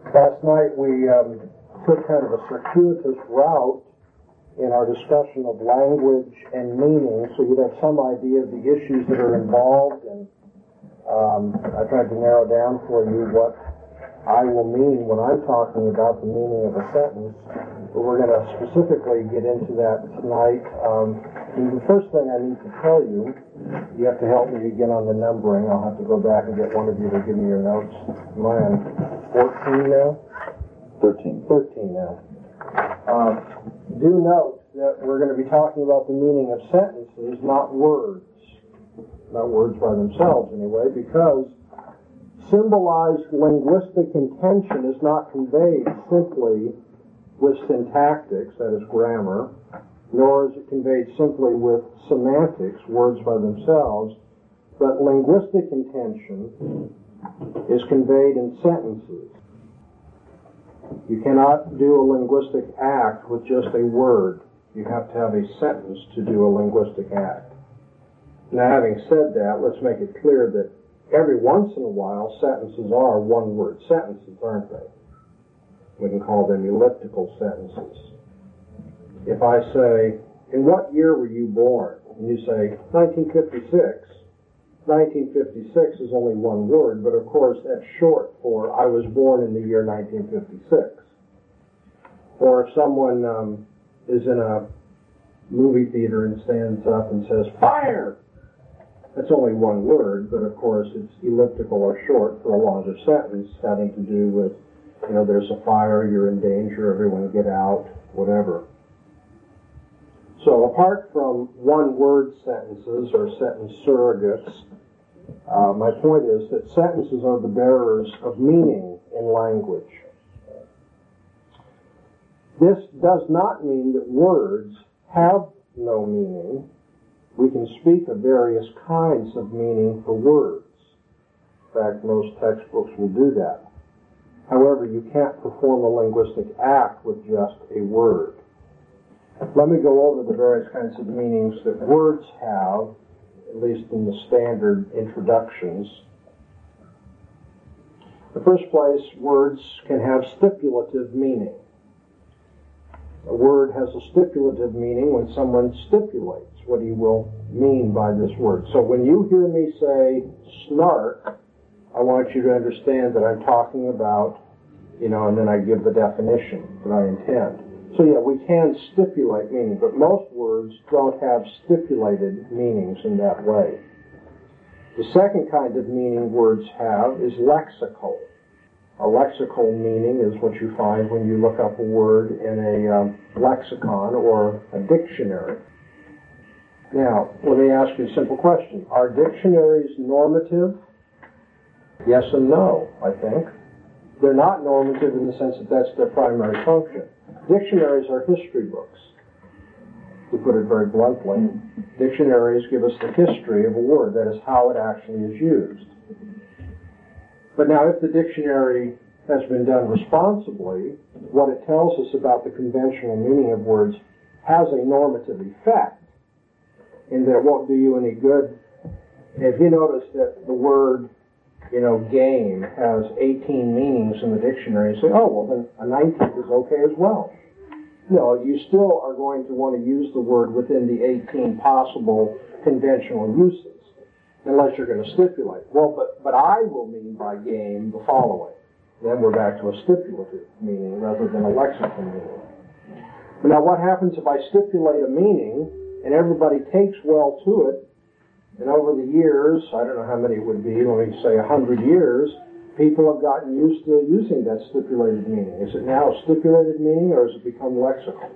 Last night we took kind of a circuitous route in our discussion of language and meaning, so you'd have some idea of the issues that are involved, and I tried to narrow down for you what I will mean when I'm talking about the meaning of a sentence, but we're going to specifically get into that tonight. And the first thing I need to tell you, you have to help me again on the numbering. I'll have to go back and get one of you to give me your notes. Am I on 14 now? 13. 13 now. Do note that we're going to be talking about the meaning of sentences, not words. Not words by themselves, anyway, because symbolized linguistic intention is not conveyed simply with syntactics, that is grammar, nor is it conveyed simply with semantics, words by themselves, but linguistic intention is conveyed in sentences. You cannot do a linguistic act with just a word. You have to have a sentence to do a linguistic act. Now, having said that, let's make it clear that every once in a while, sentences are one-word sentences, aren't they? We can call them elliptical sentences. If I say, in what year were you born? And you say, 1956. 1956 is only one word, but of course that's short for I was born in the year 1956. Or if someone is in a movie theater and stands up and says, fire! That's only one word, but of course it's elliptical or short for a longer sentence having to do with, there's a fire, you're in danger, everyone get out, whatever. So apart from one-word sentences or sentence surrogates, my point is that sentences are the bearers of meaning in language. This does not mean that words have no meaning. We can speak of various kinds of meaning for words. In fact, most textbooks will do that. However, you can't perform a linguistic act with just a word. Let me go over the various kinds of meanings that words have, at least in the standard introductions. In the first place, words can have stipulative meaning. A word has a stipulative meaning when someone stipulates what he will mean by this word. So when you hear me say snark, I want you to understand that I'm talking about, and then I give the definition that I intend. So yeah, we can stipulate meaning, but most words don't have stipulated meanings in that way. The second kind of meaning words have is lexical. A lexical meaning is what you find when you look up a word in a lexicon or a dictionary. Now, let me ask you a simple question. Are dictionaries normative? Yes and no, I think. They're not normative in the sense that that's their primary function. Dictionaries are history books, to put it very bluntly. Dictionaries give us the history of a word, that is how it actually is used. But now if the dictionary has been done responsibly, what it tells us about the conventional meaning of words has a normative effect, in that it won't do you any good. If you notice that the word game has 18 meanings in the dictionary, you say, oh, well, then a 19th is okay as well. No, you still are going to want to use the word within the 18 possible conventional uses, unless you're going to stipulate. Well, but I will mean by game the following. Then we're back to a stipulative meaning rather than a lexical meaning. But now what happens if I stipulate a meaning and everybody takes well to it, and over the years, I don't know how many it would be, let me say 100 years, people have gotten used to using that stipulated meaning. Is it now a stipulated meaning, or has it become lexical?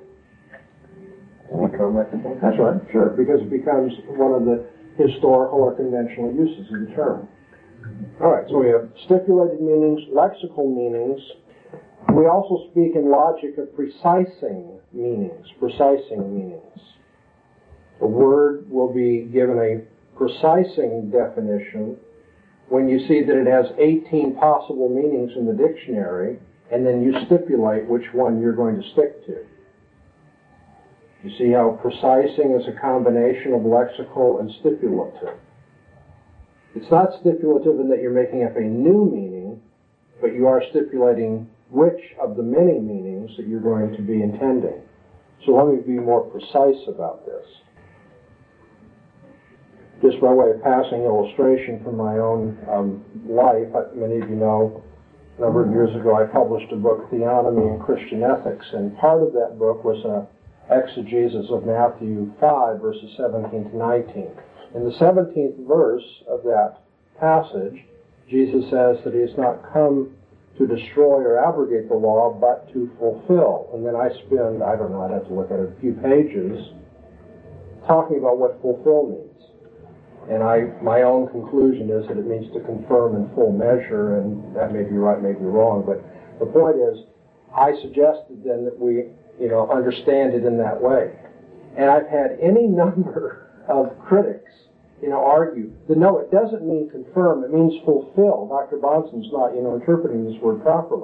Become lexical? That's right, sure, because it becomes one of the historical or conventional uses of the term. All right, so we have stipulated meanings, lexical meanings. We also speak in logic of precising meanings. A word will be given a precising definition when you see that it has 18 possible meanings in the dictionary, and then you stipulate which one you're going to stick to. You see how precising is a combination of lexical and stipulative. It's not stipulative in that you're making up a new meaning, but you are stipulating which of the many meanings that you're going to be intending. So let me be more precise about this. Just by way of passing illustration from my own life, many of you know, a number of years ago I published a book, Theonomy and Christian Ethics, and part of that book was an exegesis of Matthew 5, verses 17 to 19. In the 17th verse of that passage, Jesus says that he has not come to destroy or abrogate the law, but to fulfill. And then I spend, I don't know, I'd have to look at it, a few pages talking about what fulfill means. And my own conclusion is that it means to confirm in full measure, and that may be right, may be wrong, but the point is, I suggested then that we, understand it in that way. And I've had any number of critics, argue that no, it doesn't mean confirm, it means fulfill. Dr. Bahnsen's not, interpreting this word properly.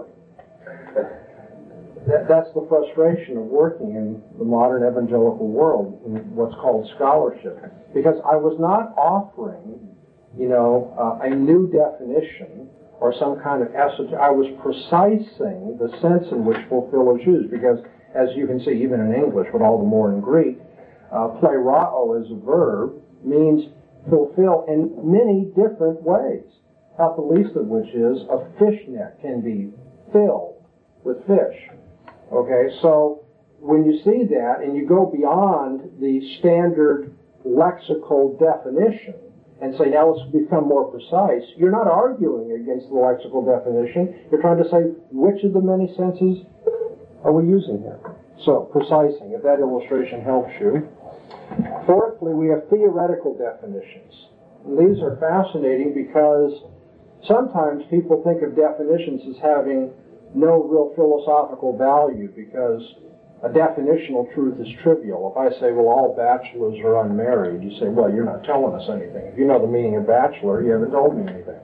That's the frustration of working in the modern evangelical world, in what's called scholarship. Because I was not offering, a new definition or some kind of essence. I was precising the sense in which fulfill is used. Because, as you can see, even in English, but all the more in Greek, plerao as a verb means fulfill in many different ways. Not the least of which is a fishnet can be filled with fish. Okay, so when you see that and you go beyond the standard lexical definition and say, now let's become more precise, you're not arguing against the lexical definition. You're trying to say, which of the many senses are we using here? So, precising, if that illustration helps you. Fourthly, we have theoretical definitions. And these are fascinating because sometimes people think of definitions as having no real philosophical value because a definitional truth is trivial. If I say, well, all bachelors are unmarried, you say, well, you're not telling us anything. If you know the meaning of bachelor, you haven't told me anything.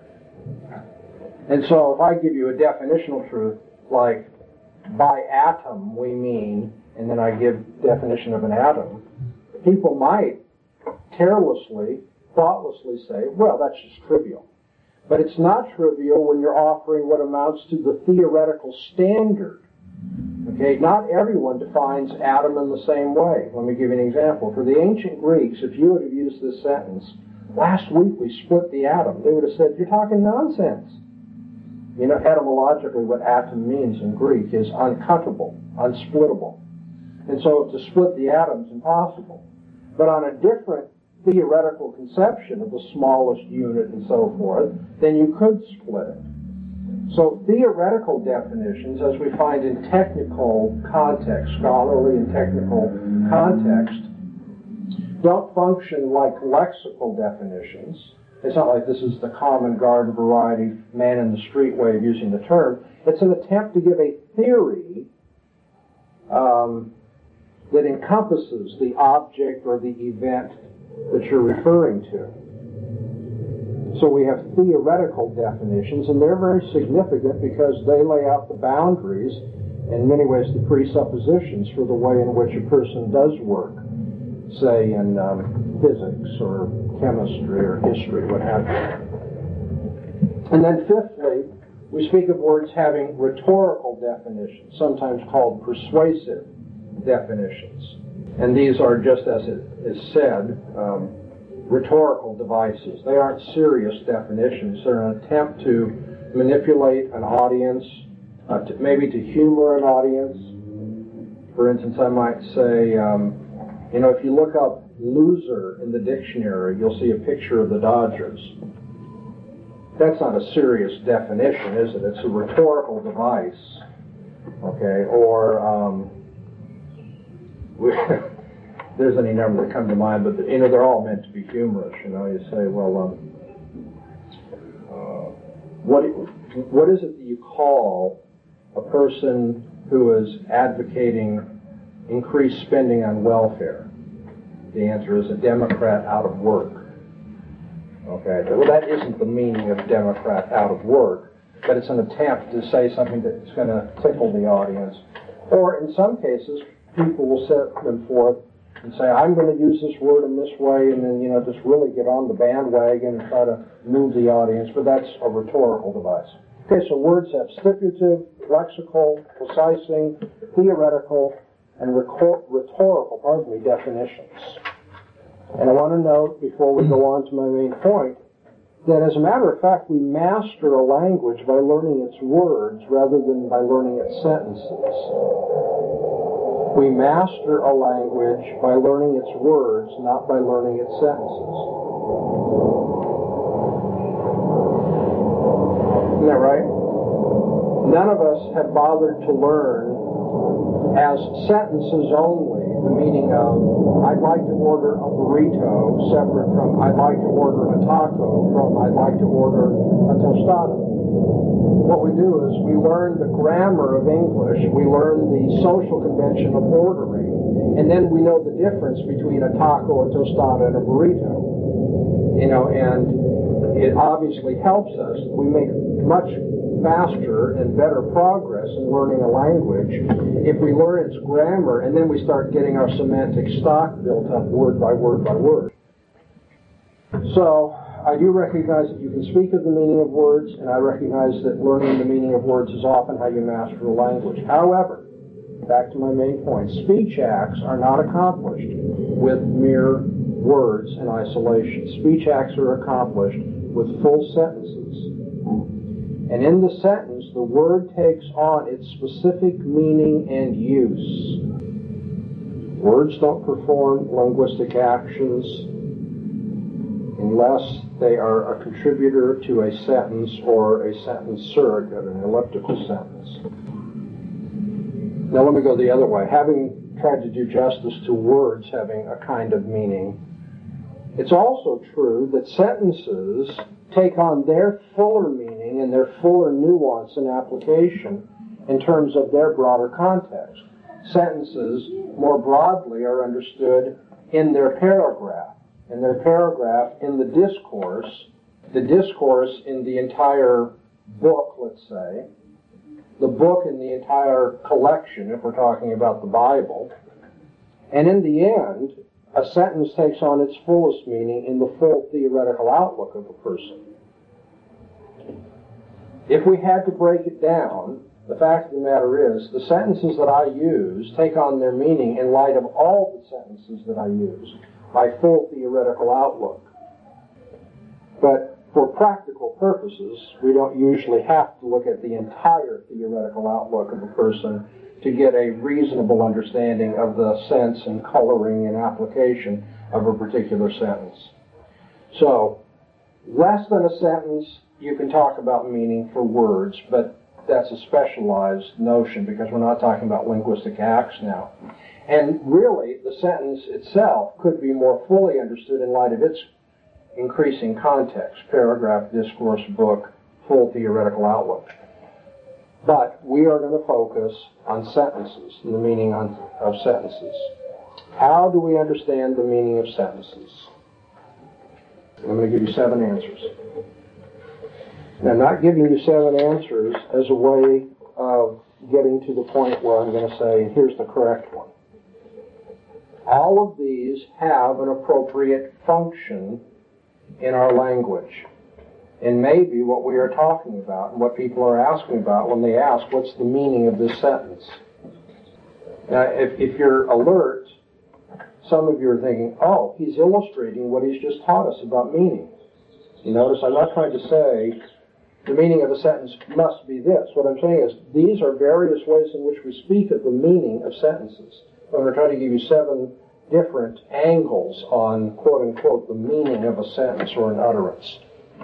And so if I give you a definitional truth, like by atom we mean, and then I give definition of an atom, people might carelessly, thoughtlessly say, well, that's just trivial. But it's not trivial when you're offering what amounts to the theoretical standard. Okay, not everyone defines atom in the same way. Let me give you an example. For the ancient Greeks, if you would have used this sentence, last week we split the atom, they would have said, you're talking nonsense. Etymologically what atom means in Greek is uncuttable, unsplittable. And so to split the atom is impossible. But on a different theoretical conception of the smallest unit and so forth, then you could split it. So theoretical definitions, as we find in technical context, scholarly and technical context, don't function like lexical definitions. It's not like this is the common garden variety, man in the street way of using the term. It's an attempt to give a theory that encompasses the object or the event that you're referring to. So we have theoretical definitions, and they're very significant because they lay out the boundaries, in many ways the presuppositions for the way in which a person does work, say in physics or chemistry or history, what have you. And then fifthly, we speak of words having rhetorical definitions, sometimes called persuasive definitions. And these are, just as it is said, rhetorical devices. They aren't serious definitions. They're an attempt to manipulate an audience, maybe to humor an audience. For instance, I might say, if you look up loser in the dictionary, you'll see a picture of the Dodgers. That's not a serious definition, is it? It's a rhetorical device. Okay, or there's any number that come to mind, but they're all meant to be humorous. You say, well, what is it that you call a person who is advocating increased spending on welfare? The answer is a Democrat out of work. Okay, well, that isn't the meaning of Democrat out of work, but it's an attempt to say something that's going to tickle the audience. Or in some cases, people will set them forth and say, I'm going to use this word in this way, and then, just really get on the bandwagon and try to move the audience, but that's a rhetorical device. Okay, so words have stipulative, lexical, precising, theoretical, and rhetorical, definitions. And I want to note, before we go on to my main point, that as a matter of fact, we master a language by learning its words rather than by learning its sentences. We master a language by learning its words, not by learning its sentences. Isn't that right? None of us have bothered to learn as sentences only the meaning of I'd like to order a burrito separate from I'd like to order a taco from I'd like to order a tostada. What we do is we learn the grammar of English, we learn the social convention of ordering, and then we know the difference between a taco, a tostada, and a burrito. And it obviously helps us. We make much faster and better progress in learning a language if we learn its grammar and then we start getting our semantic stock built up word by word by word. So I do recognize that you can speak of the meaning of words, and I recognize that learning the meaning of words is often how you master a language. However, back to my main point, speech acts are not accomplished with mere words in isolation. Speech acts are accomplished with full sentences. And in the sentence, the word takes on its specific meaning and use. Words don't perform linguistic actions unless they are a contributor to a sentence or a sentence surrogate, an elliptical sentence. Now let me go the other way. Having tried to do justice to words having a kind of meaning, it's also true that sentences take on their fuller meaning and their fuller nuance and application in terms of their broader context. Sentences, more broadly, are understood in their paragraph. In their paragraph, in the discourse in the entire book, let's say, the book in the entire collection, if we're talking about the Bible, and in the end, a sentence takes on its fullest meaning in the full theoretical outlook of a person. If we had to break it down, the fact of the matter is, the sentences that I use take on their meaning in light of all the sentences that I use, my full theoretical outlook. But for practical purposes, we don't usually have to look at the entire theoretical outlook of a person to get a reasonable understanding of the sense and coloring and application of a particular sentence. So, less than a sentence, you can talk about meaning for words, but that's a specialized notion because we're not talking about linguistic acts now. And really, the sentence itself could be more fully understood in light of its increasing context, paragraph, discourse, book, full theoretical outlook. But we are going to focus on sentences, the meaning of sentences. How do we understand the meaning of sentences? I'm going to give you 7 answers. And I'm not giving you 7 answers as a way of getting to the point where I'm going to say, here's the correct one. All of these have an appropriate function in our language. And maybe what we are talking about and what people are asking about when they ask, what's the meaning of this sentence? Now, if you're alert, some of you are thinking, oh, he's illustrating what he's just taught us about meaning. You notice I'm not trying to say the meaning of a sentence must be this. What I'm saying is these are various ways in which we speak of the meaning of sentences. I'm going to try to give you 7 different angles on, quote-unquote, the meaning of a sentence or an utterance.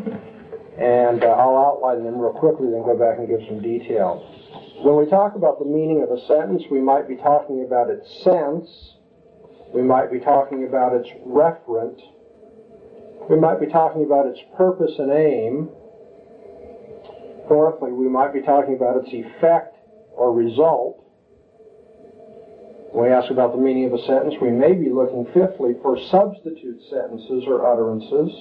And I'll outline them real quickly, then go back and give some detail. When we talk about the meaning of a sentence, we might be talking about its sense. We might be talking about its referent. We might be talking about its purpose and aim. Fourthly, we might be talking about its effect or result. When we ask about the meaning of a sentence, we may be looking, fifthly, for substitute sentences or utterances.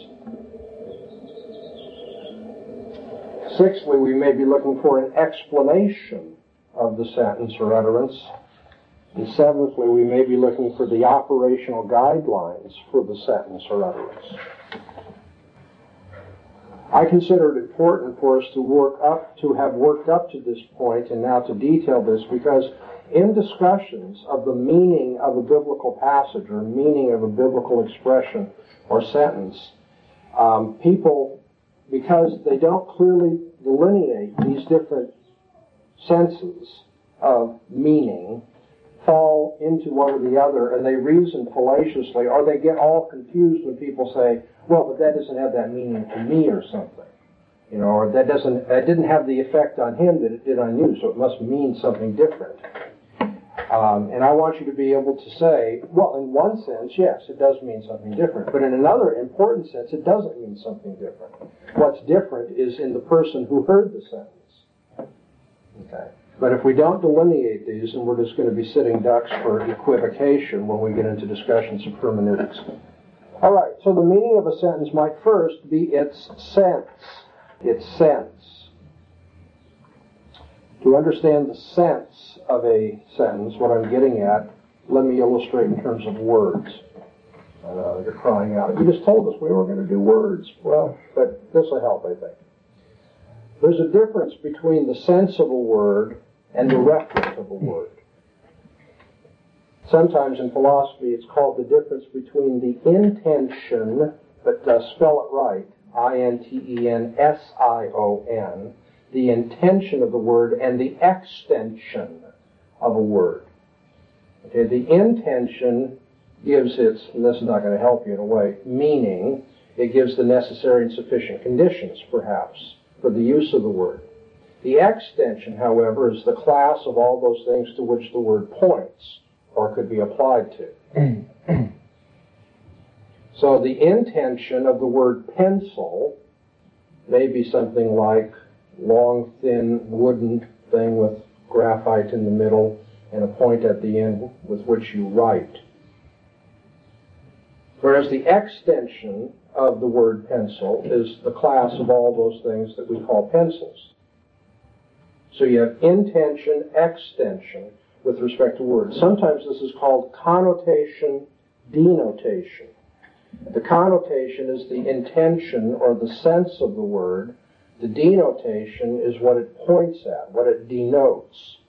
Sixthly, we may be looking for an explanation of the sentence or utterance. And seventhly, we may be looking for the operational guidelines for the sentence or utterance. I consider it important for us to have worked up to this point and now to detail this, because in discussions of the meaning of a biblical passage or meaning of a biblical expression or sentence, people, because they don't clearly delineate these different senses of meaning, fall into one or the other, and they reason fallaciously, or they get all confused when people say, well, but that doesn't have that meaning to me or something. Or that didn't have the effect on him that it did on you, so it must mean something different. And I want you to be able to say, well, in one sense, yes, it does mean something different. But in another important sense, it doesn't mean something different. What's different is in the person who heard the sentence. Okay. But if we don't delineate these, then we're just going to be sitting ducks for equivocation when we get into discussions of hermeneutics. All right, so the meaning of a sentence might first be its sense. Its sense. To understand the sense of a sentence, what I'm getting at, let me illustrate in terms of words. You're crying out, you just told us we were going to do words. Well, but this will help, I think. There's a difference between the sense of a word and the reference of a word. Sometimes in philosophy it's called the difference between the intention, but spell it right, intention, the intention of the word, and the extension of a word. Okay, the intention gives its, and this is not going to help you in a way, meaning. It gives the necessary and sufficient conditions, perhaps, for the use of the word. The extension, however, is the class of all those things to which the word points, or could be applied to. So the intention of the word pencil may be something like long, thin, wooden thing with graphite in the middle and a point at the end with which you write. Whereas the extension of the word pencil is the class of all those things that we call pencils. So you have intention, extension with respect to words. Sometimes this is called connotation, denotation. The connotation is the intention or the sense of the word. The denotation is what it points at, what it denotes.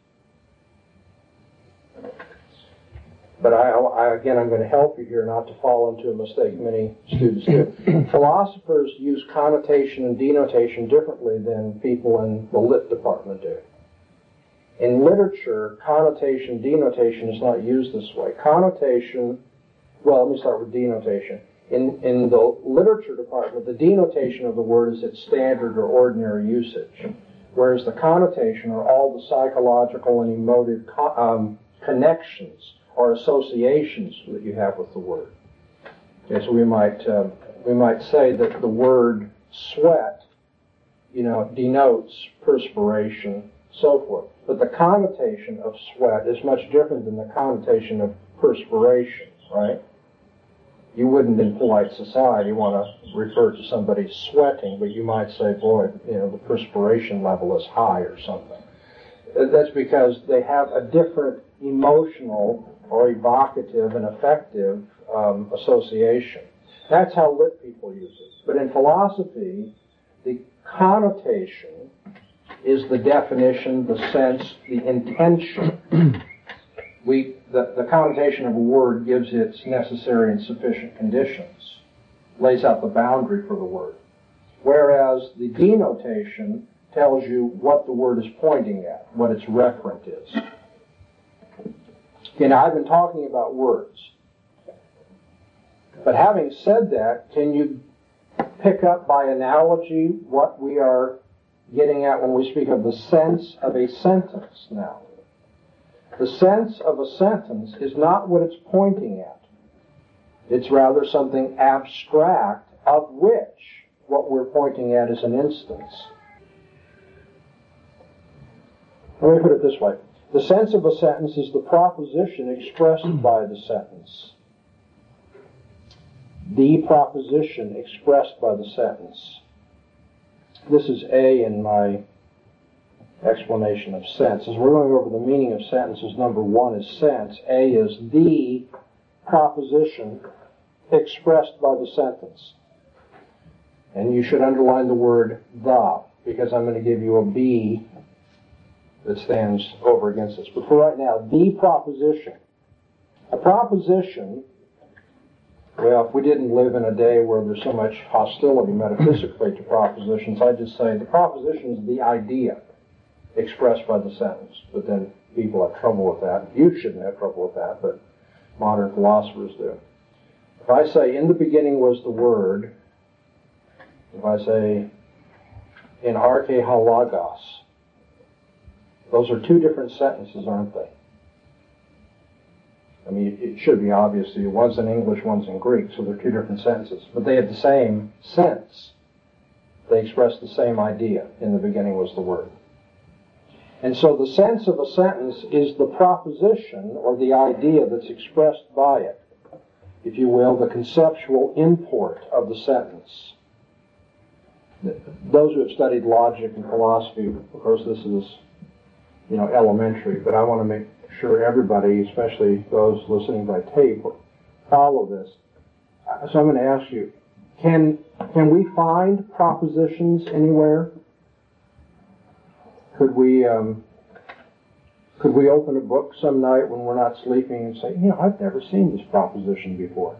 But again, I'm going to help you here not to fall into a mistake many students do. Philosophers use connotation and denotation differently than people in the lit department do. In literature, connotation, denotation is not used this way. Connotation, well, let me start with denotation. In the literature department, the denotation of the word is its standard or ordinary usage, whereas the connotation are all the psychological and emotive connections or associations that you have with the word. Okay, so we might say that the word sweat, denotes perspiration, so forth. But the connotation of sweat is much different than the connotation of perspiration, right? You wouldn't, in polite society, want to refer to somebody sweating, but you might say, boy, the perspiration level is high or something. That's because they have a different emotional or evocative and affective association. That's how lit people use it. But in philosophy, the connotation is the definition, the sense, the intention. The connotation of a word gives its necessary and sufficient conditions, lays out the boundary for the word. Whereas the denotation tells you what the word is pointing at, what its referent is. Okay, now I've been talking about words. But having said that, can you pick up by analogy what we are getting at when we speak of the sense of a sentence now? The sense of a sentence is not what it's pointing at. It's rather something abstract of which what we're pointing at is an instance. Let me put it this way. The sense of a sentence is the proposition expressed by the sentence. The proposition expressed by the sentence. This is A in my explanation of sense. As we're going over the meaning of sentences, number one is sense. A is the proposition expressed by the sentence. And you should underline the word the, because I'm going to give you a B that stands over against this. But for right now, the proposition. A proposition, well, if we didn't live in a day where there's so much hostility metaphysically to propositions, I'd just say the proposition is the idea expressed by the sentence. But then people have trouble with that. You shouldn't have trouble with that, but modern philosophers do. If I say, in the beginning was the Word, if I say, in arche ha logos, those are two different sentences, aren't they? I mean, it should be obvious to you. One's in English, one's in Greek, so they're two different sentences. But they have the same sense. They express the same idea. In the beginning was the Word. And so the sense of a sentence is the proposition or the idea that's expressed by it. If you will, the conceptual import of the sentence. Those who have studied logic and philosophy, of course this is, elementary, but I want to make sure everybody, especially those listening by tape, follow this. So I'm going to ask you, can we find propositions anywhere? Could we open a book some night when we're not sleeping and say, I've never seen this proposition before?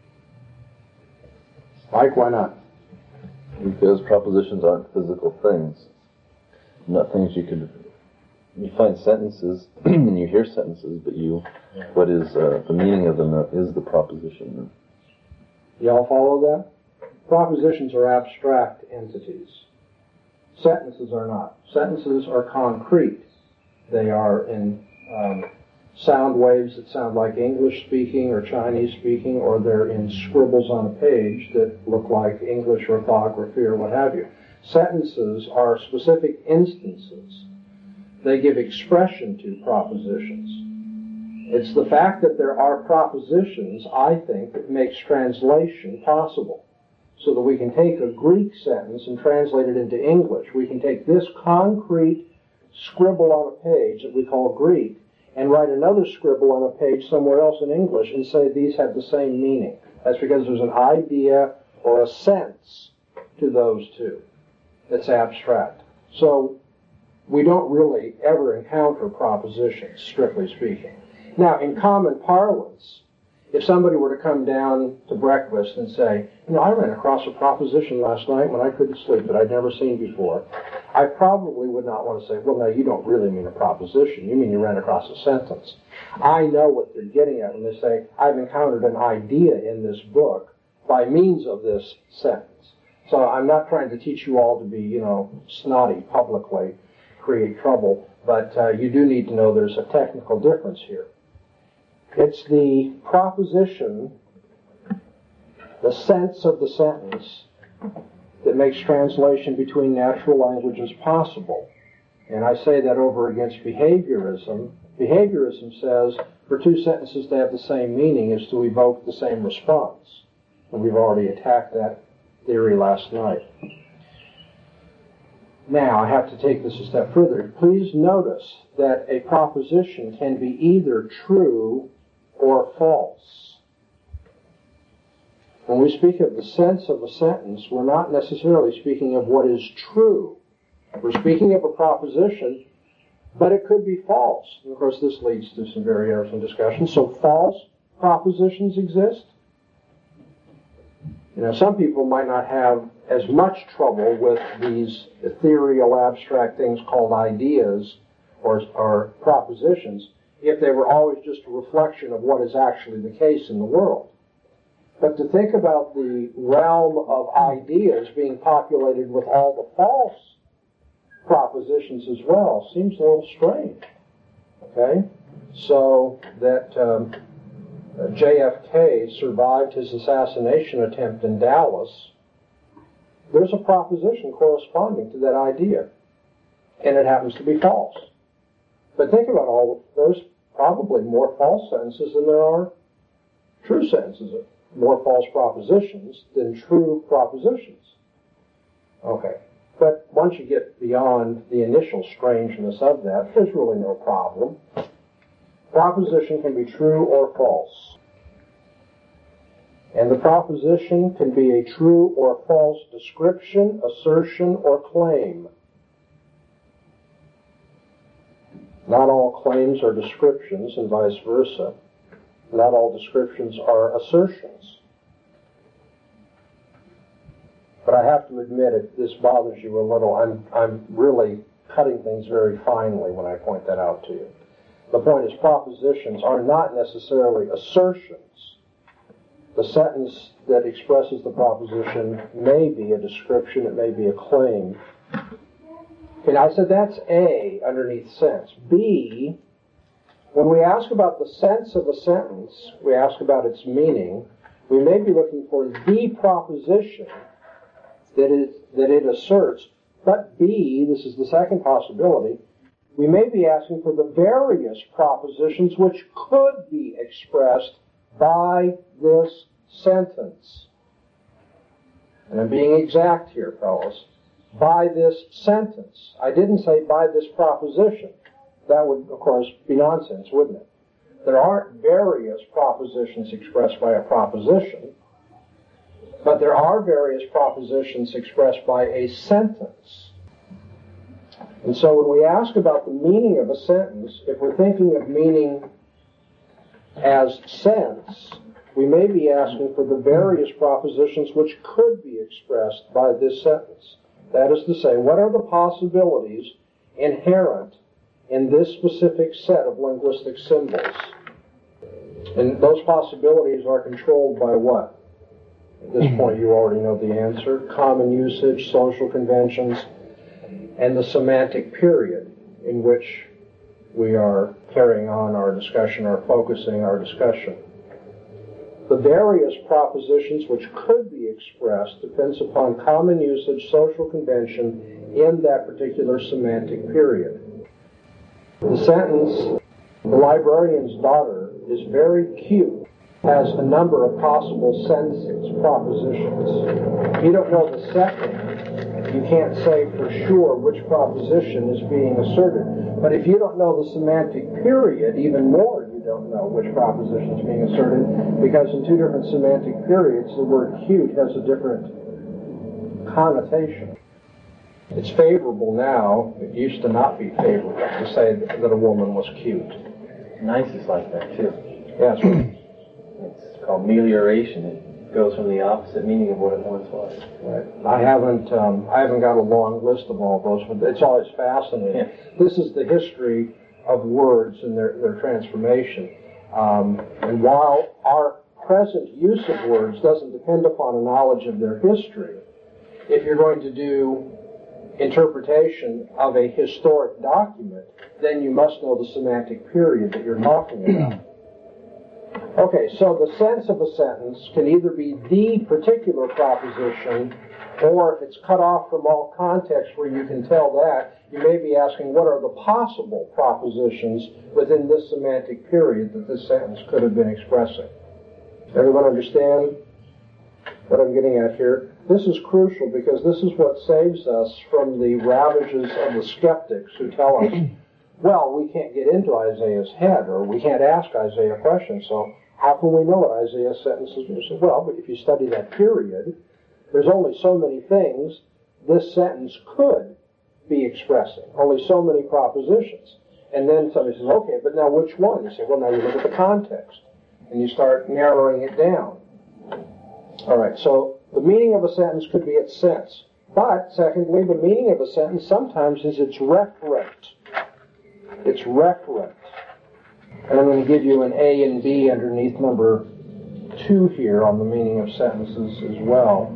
Mike, why not? Because propositions aren't physical things. Not things you find sentences, and you hear sentences, but what is the meaning of them is the proposition. Y'all follow that? Propositions are abstract entities. Sentences are not. Sentences are concrete. They are in sound waves that sound like English speaking or Chinese speaking, or they're in scribbles on a page that look like English orthography or what have you. Sentences are specific instances. They give expression to propositions. It's the fact that there are propositions, I think, that makes translation possible. So that we can take a Greek sentence and translate it into English. We can take this concrete scribble on a page that we call Greek and write another scribble on a page somewhere else in English and say these have the same meaning. That's because there's an idea or a sense to those two that's abstract. So we don't really ever encounter propositions, strictly speaking. Now, in common parlance, if somebody were to come down to breakfast and say, I ran across a proposition last night when I couldn't sleep that I'd never seen before, I probably would not want to say, well, no, you don't really mean a proposition. You mean you ran across a sentence. I know what they're getting at when they say, I've encountered an idea in this book by means of this sentence. So I'm not trying to teach you all to be, snotty publicly, create trouble, but you do need to know there's a technical difference here. It's the proposition, the sense of the sentence, that makes translation between natural languages possible. And I say that over against behaviorism. Behaviorism says for two sentences to have the same meaning is to evoke the same response. And we've already attacked that theory last night. Now, I have to take this a step further. Please notice that a proposition can be either true or false. When we speak of the sense of a sentence, we're not necessarily speaking of what is true. We're speaking of a proposition, but it could be false. And of course, this leads to some very interesting discussion. So false propositions exist? Some people might not have as much trouble with these ethereal, abstract things called ideas or propositions if they were always just a reflection of what is actually the case in the world. But to think about the realm of ideas being populated with all the false propositions as well seems a little strange. Okay? So that JFK survived his assassination attempt in Dallas, there's a proposition corresponding to that idea, and it happens to be false. But think about there's probably more false sentences than there are true sentences, more false propositions than true propositions. Okay, but once you get beyond the initial strangeness of that, there's really no problem. Proposition can be true or false. And the proposition can be a true or false description, assertion, or claim. Not all claims are descriptions, and vice versa. Not all descriptions are assertions. But I have to admit, if this bothers you a little, I'm really cutting things very finely when I point that out to you. The point is, propositions are not necessarily assertions. The sentence that expresses the proposition may be a description, it may be a claim. And I said that's A, underneath sense. B, when we ask about the sense of a sentence, we ask about its meaning, we may be looking for the proposition that it asserts. But B, this is the second possibility, we may be asking for the various propositions which could be expressed by this sentence. And I'm being exact here, fellas. By this sentence. I didn't say by this proposition. That would, of course, be nonsense, wouldn't it? There aren't various propositions expressed by a proposition, but there are various propositions expressed by a sentence. And so when we ask about the meaning of a sentence, if we're thinking of meaning as sense, we may be asking for the various propositions which could be expressed by this sentence. That is to say, what are the possibilities inherent in this specific set of linguistic symbols? And those possibilities are controlled by what? At this point, you already know the answer. Common usage, social conventions, and the semantic period in which we are carrying on our discussion or focusing our discussion. The various propositions which could be expressed depends upon common usage, social convention in that particular semantic period. The sentence, the librarian's daughter is very cute, has a number of possible senses, propositions. If you don't know the setting, you can't say for sure which proposition is being asserted. But if you don't know the semantic period, even more you don't know which proposition is being asserted, because in two different semantic periods, the word cute has a different connotation. It's favorable now. It used to not be favorable to say that a woman was cute. Nice is like that, too. Yes. It's called amelioration. It goes from the opposite meaning of what it once was. Right. I haven't got a long list of all those, but it's always fascinating. Yeah. This is the history of words and their transformation. And while our present use of words doesn't depend upon a knowledge of their history, if you're going to do interpretation of a historic document, then you must know the semantic period that you're talking about. Okay, so the sense of a sentence can either be the particular proposition, or if it's cut off from all context where you can tell that, you may be asking what are the possible propositions within this semantic period that this sentence could have been expressing. Everyone understand what I'm getting at here? This is crucial because this is what saves us from the ravages of the skeptics who tell us, well, we can't get into Isaiah's head, or we can't ask Isaiah questions, so how can we know what Isaiah's sentences mean? So, well, but if you study that period, there's only so many things this sentence could be expressing, only so many propositions. And then somebody says, okay, but now which one? You say, well, now you look at the context, and you start narrowing it down. All right, so the meaning of a sentence could be its sense. But, secondly, the meaning of a sentence sometimes is its referent. It's referent. And I'm going to give you an A and B underneath number 2 here on the meaning of sentences as well.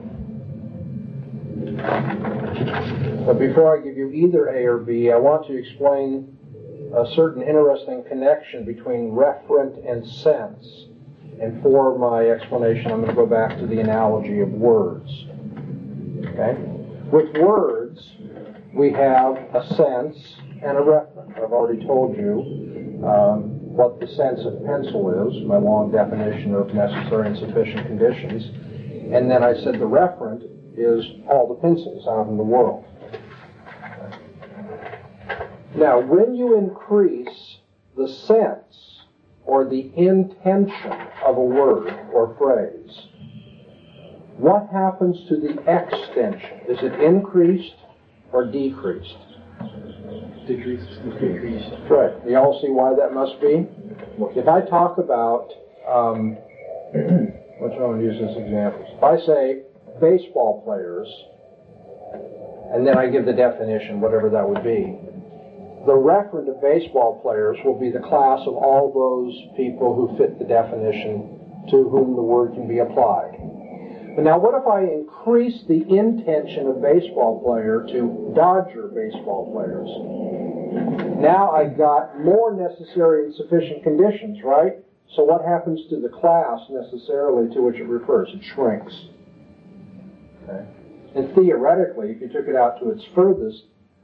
But before I give you either A or B, I want to explain a certain interesting connection between referent and sense. And for my explanation, I'm going to go back to the analogy of words. Okay? With words, we have a sense and a referent. I've already told you what the sense of pencil is, my long definition of necessary and sufficient conditions. And then I said the referent is all the pencils out in the world. Now, when you increase the sense or the intention of a word or phrase, what happens to the extension? Is it increased or decreased? Decreased. Decreased. Right. You all see why that must be? If I talk about, which one would use as examples? If I say baseball players, and then I give the definition, whatever that would be, the referent of baseball players will be the class of all those people who fit the definition to whom the word can be applied. But now what if I increase the intension of baseball player to Dodger baseball players? Now I've got more necessary and sufficient conditions, right? So what happens to the class necessarily to which it refers? It shrinks. Okay. And theoretically, if you took it out to its furthest,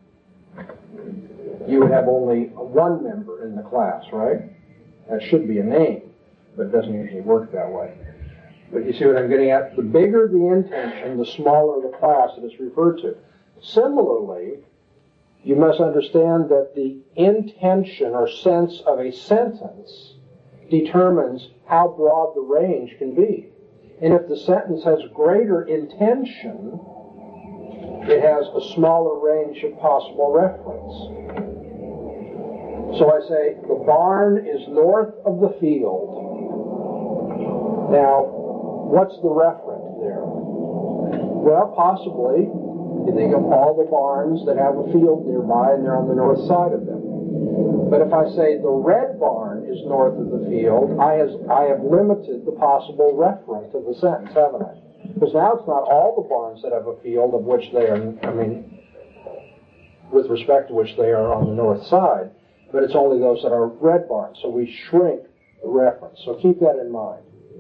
you would have only one member in the class, right? That should be a name, but it doesn't usually work that way. But you see what I'm getting at? The bigger the intention, the smaller the class it is referred to. Similarly, you must understand that the intention or sense of a sentence determines how broad the range can be. And if the sentence has greater intention, it has a smaller range of possible reference. So I say, the barn is north of the field. Now, what's the referent there? Well, possibly, you think of all the barns that have a field nearby and they're on the north side of them. But if I say the red barn is north of the field, I have limited the possible referent of the sentence, haven't I? Because now it's not all the barns that have a field of which they are, with respect to which they are on the north side, but it's only those that are red barns. So we shrink the reference. So keep that in mind.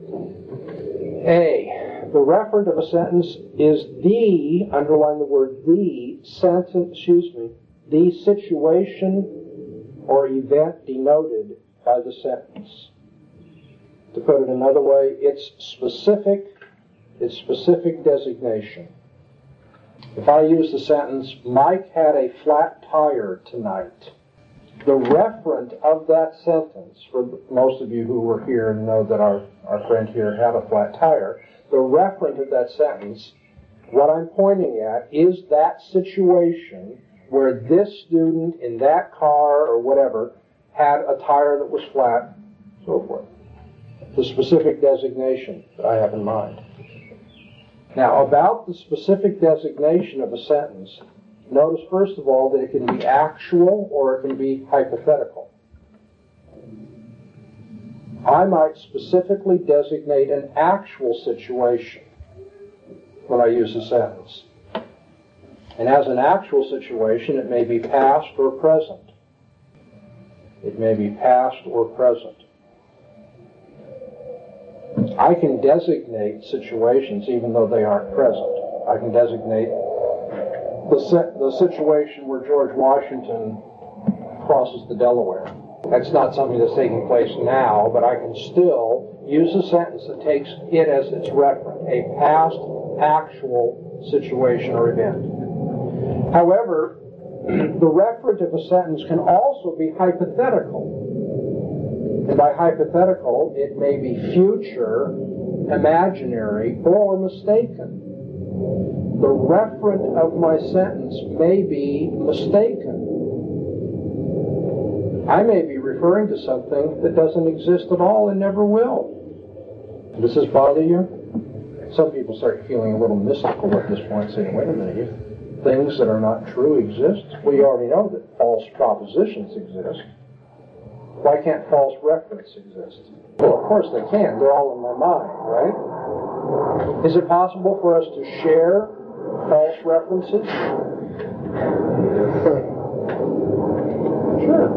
A, the referent of a sentence is the, underline the word the, the situation or event denoted by the sentence. To put it another way, it's specific designation. If I use the sentence, Mike had a flat tire tonight, the referent of that sentence, for most of you who were here and know that our friend here had a flat tire, the referent of that sentence, what I'm pointing at is that situation where this student in that car or whatever had a tire that was flat, so forth. The specific designation that I have in mind. Now, about the specific designation of a sentence, notice first of all that it can be actual or it can be hypothetical. I might specifically designate an actual situation when I use a sentence. And as an actual situation, it may be past or present. It may be past or present. I can designate situations even though they aren't present. I can designate the situation where George Washington crosses the Delaware. That's not something that's taking place now, but I can still use a sentence that takes it as its referent, a past actual situation or event. However, the referent of a sentence can also be hypothetical. And by hypothetical, it may be future, imaginary, or mistaken. The referent of my sentence may be mistaken. I may be referring to something that doesn't exist at all and never will. Does this bother you? Some people start feeling a little mystical at this point, saying, wait a minute, things that are not true exist? Well, you already know that false propositions exist. Why can't false reference exist? Well, of course they can. They're all in my mind, right? Is it possible for us to share false references? Sure.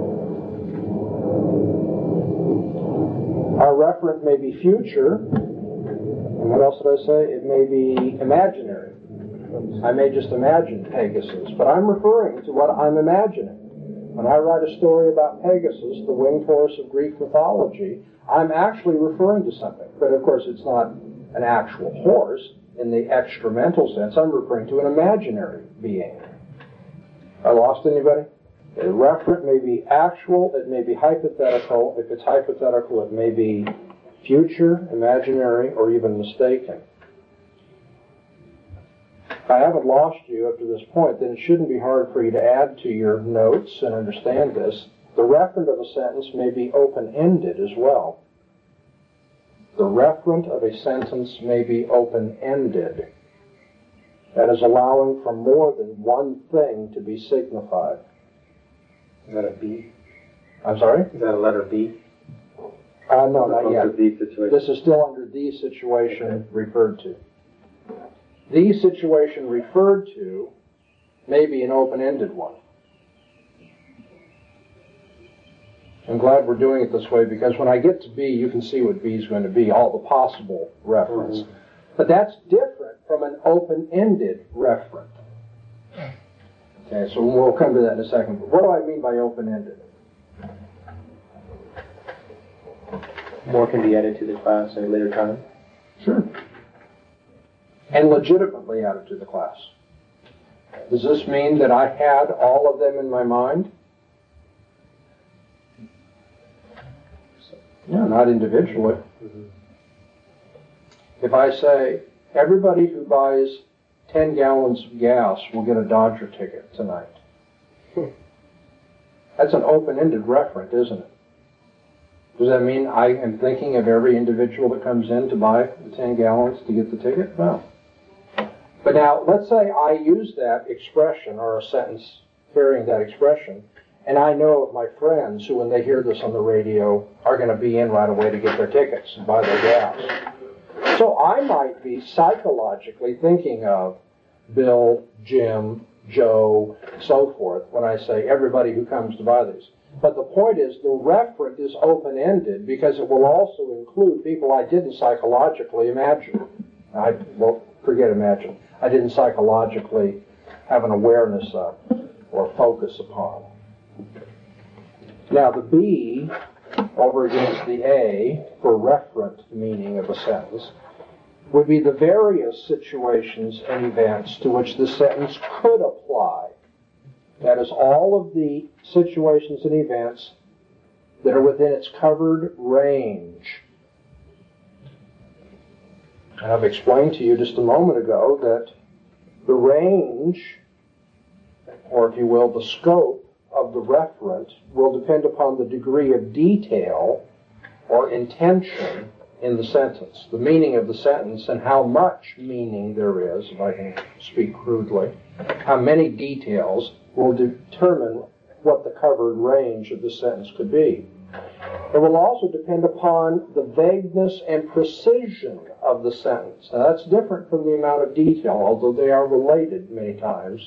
Our referent may be future. And what else did I say? It may be imaginary. I may just imagine Pegasus, but I'm referring to what I'm imagining. When I write a story about Pegasus, the winged horse of Greek mythology, I'm actually referring to something. But of course, it's not an actual horse in the extramental sense. I'm referring to an imaginary being. I lost anybody? A referent may be actual, it may be hypothetical. If it's hypothetical, it may be future, imaginary, or even mistaken. If I haven't lost you up to this point, then it shouldn't be hard for you to add to your notes and understand this. The referent of a sentence may be open-ended as well. The referent of a sentence may be open-ended. That is allowing for more than one thing to be signified. Is that a B? I'm sorry? Is that a letter B? No, not yet. The situation. This is still under the situation referred to. The situation referred to may be an open-ended one. I'm glad we're doing it this way because when I get to B, you can see what B is going to be, all the possible reference. Mm-hmm. But that's different from an open-ended referent. Okay, so we'll come to that in a second. But what do I mean by open-ended? More can be added to the class at a later time. Sure. And legitimately added to the class. Does this mean that I had all of them in my mind? No, not individually. Mm-hmm. If I say, everybody who buys 10 gallons of gas will get a Dodger ticket tonight. That's an open-ended referent, isn't it? Does that mean I am thinking of every individual that comes in to buy the 10 gallons to get the ticket? No. But now, let's say I use that expression or a sentence carrying that expression, and I know of my friends who, when they hear this on the radio, are going to be in right away to get their tickets and buy their gas. So I might be psychologically thinking of Bill, Jim, Joe, so forth, when I say everybody who comes to buy these. But the point is, the referent is open-ended because it will also include people I didn't psychologically imagine. Forget imagine. I didn't psychologically have an awareness of or focus upon. Now the B over against the A for referent meaning of a sentence would be the various situations and events to which the sentence could apply. That is, all of the situations and events that are within its covered range. And I've explained to you just a moment ago that the range, or if you will, the scope of the referent will depend upon the degree of detail or intention in the sentence, the meaning of the sentence, and how much meaning there is, if I can speak crudely. How many details will determine what the covered range of the sentence could be. It will also depend upon the vagueness and precision of the sentence. Now that's different from the amount of detail, although they are related many times.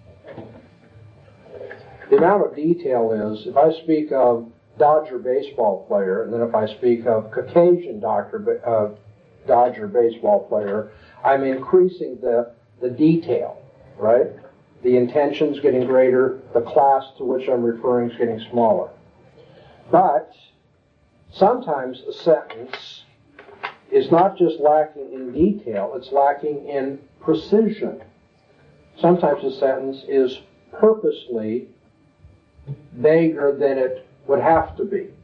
The amount of detail is, if I speak of Dodger baseball player, and then if I speak of Caucasian Dodger baseball player, I'm increasing the detail, right? The intention's getting greater, the class to which I'm referring is getting smaller. But sometimes a sentence is not just lacking in detail, it's lacking in precision. Sometimes a sentence is purposely vaguer than it would have to be.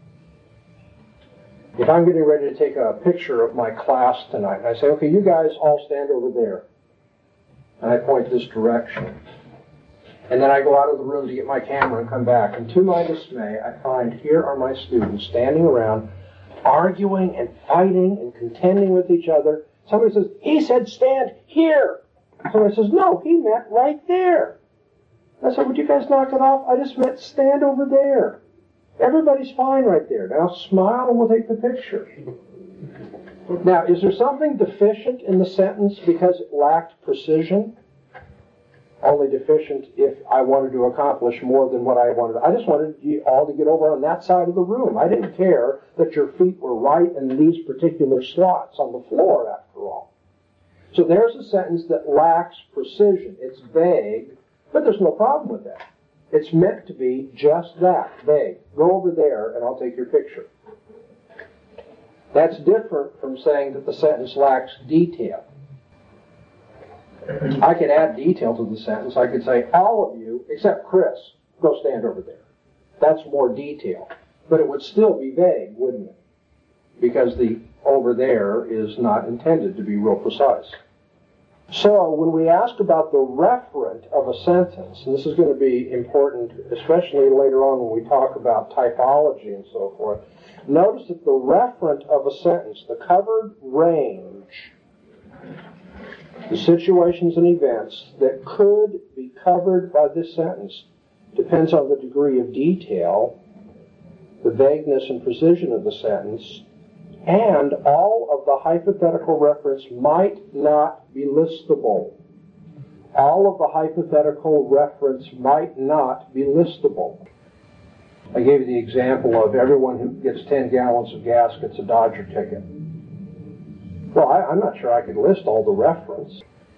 If I'm getting ready to take a picture of my class tonight, and I say, okay, you guys all stand over there, and I point this direction, and then I go out of the room to get my camera and come back, and to my dismay, I find here are my students standing around, arguing and fighting and contending with each other. Somebody says, he said stand here. Somebody says, no, he meant right there. I said, would you guys knock it off? I just meant stand over there. Everybody's fine right there. Now smile and we'll take the picture. Now, is there something deficient in the sentence because it lacked precision? Only deficient if I wanted to accomplish more than what I wanted. I just wanted you all to get over on that side of the room. I didn't care that your feet were right in these particular slots on the floor, after all. So there's a sentence that lacks precision. It's vague, but there's no problem with that. It's meant to be just that, vague. Go over there and I'll take your picture. That's different from saying that the sentence lacks detail. I could add detail to the sentence. I could say, all of you, except Chris, go stand over there. That's more detail. But it would still be vague, wouldn't it? Because the over there is not intended to be real precise. So when we ask about the referent of a sentence, and this is going to be important, especially later on when we talk about typology and so forth, notice that the referent of a sentence, the covered range, the situations and events that could be covered by this sentence, depends on the degree of detail, the vagueness and precision of the sentence, and all of the hypothetical reference might not be listable. All of the hypothetical reference might not be listable. I gave you the example of everyone who gets 10 gallons of gas gets a Dodger ticket. Well, I'm not sure I could list all the reference.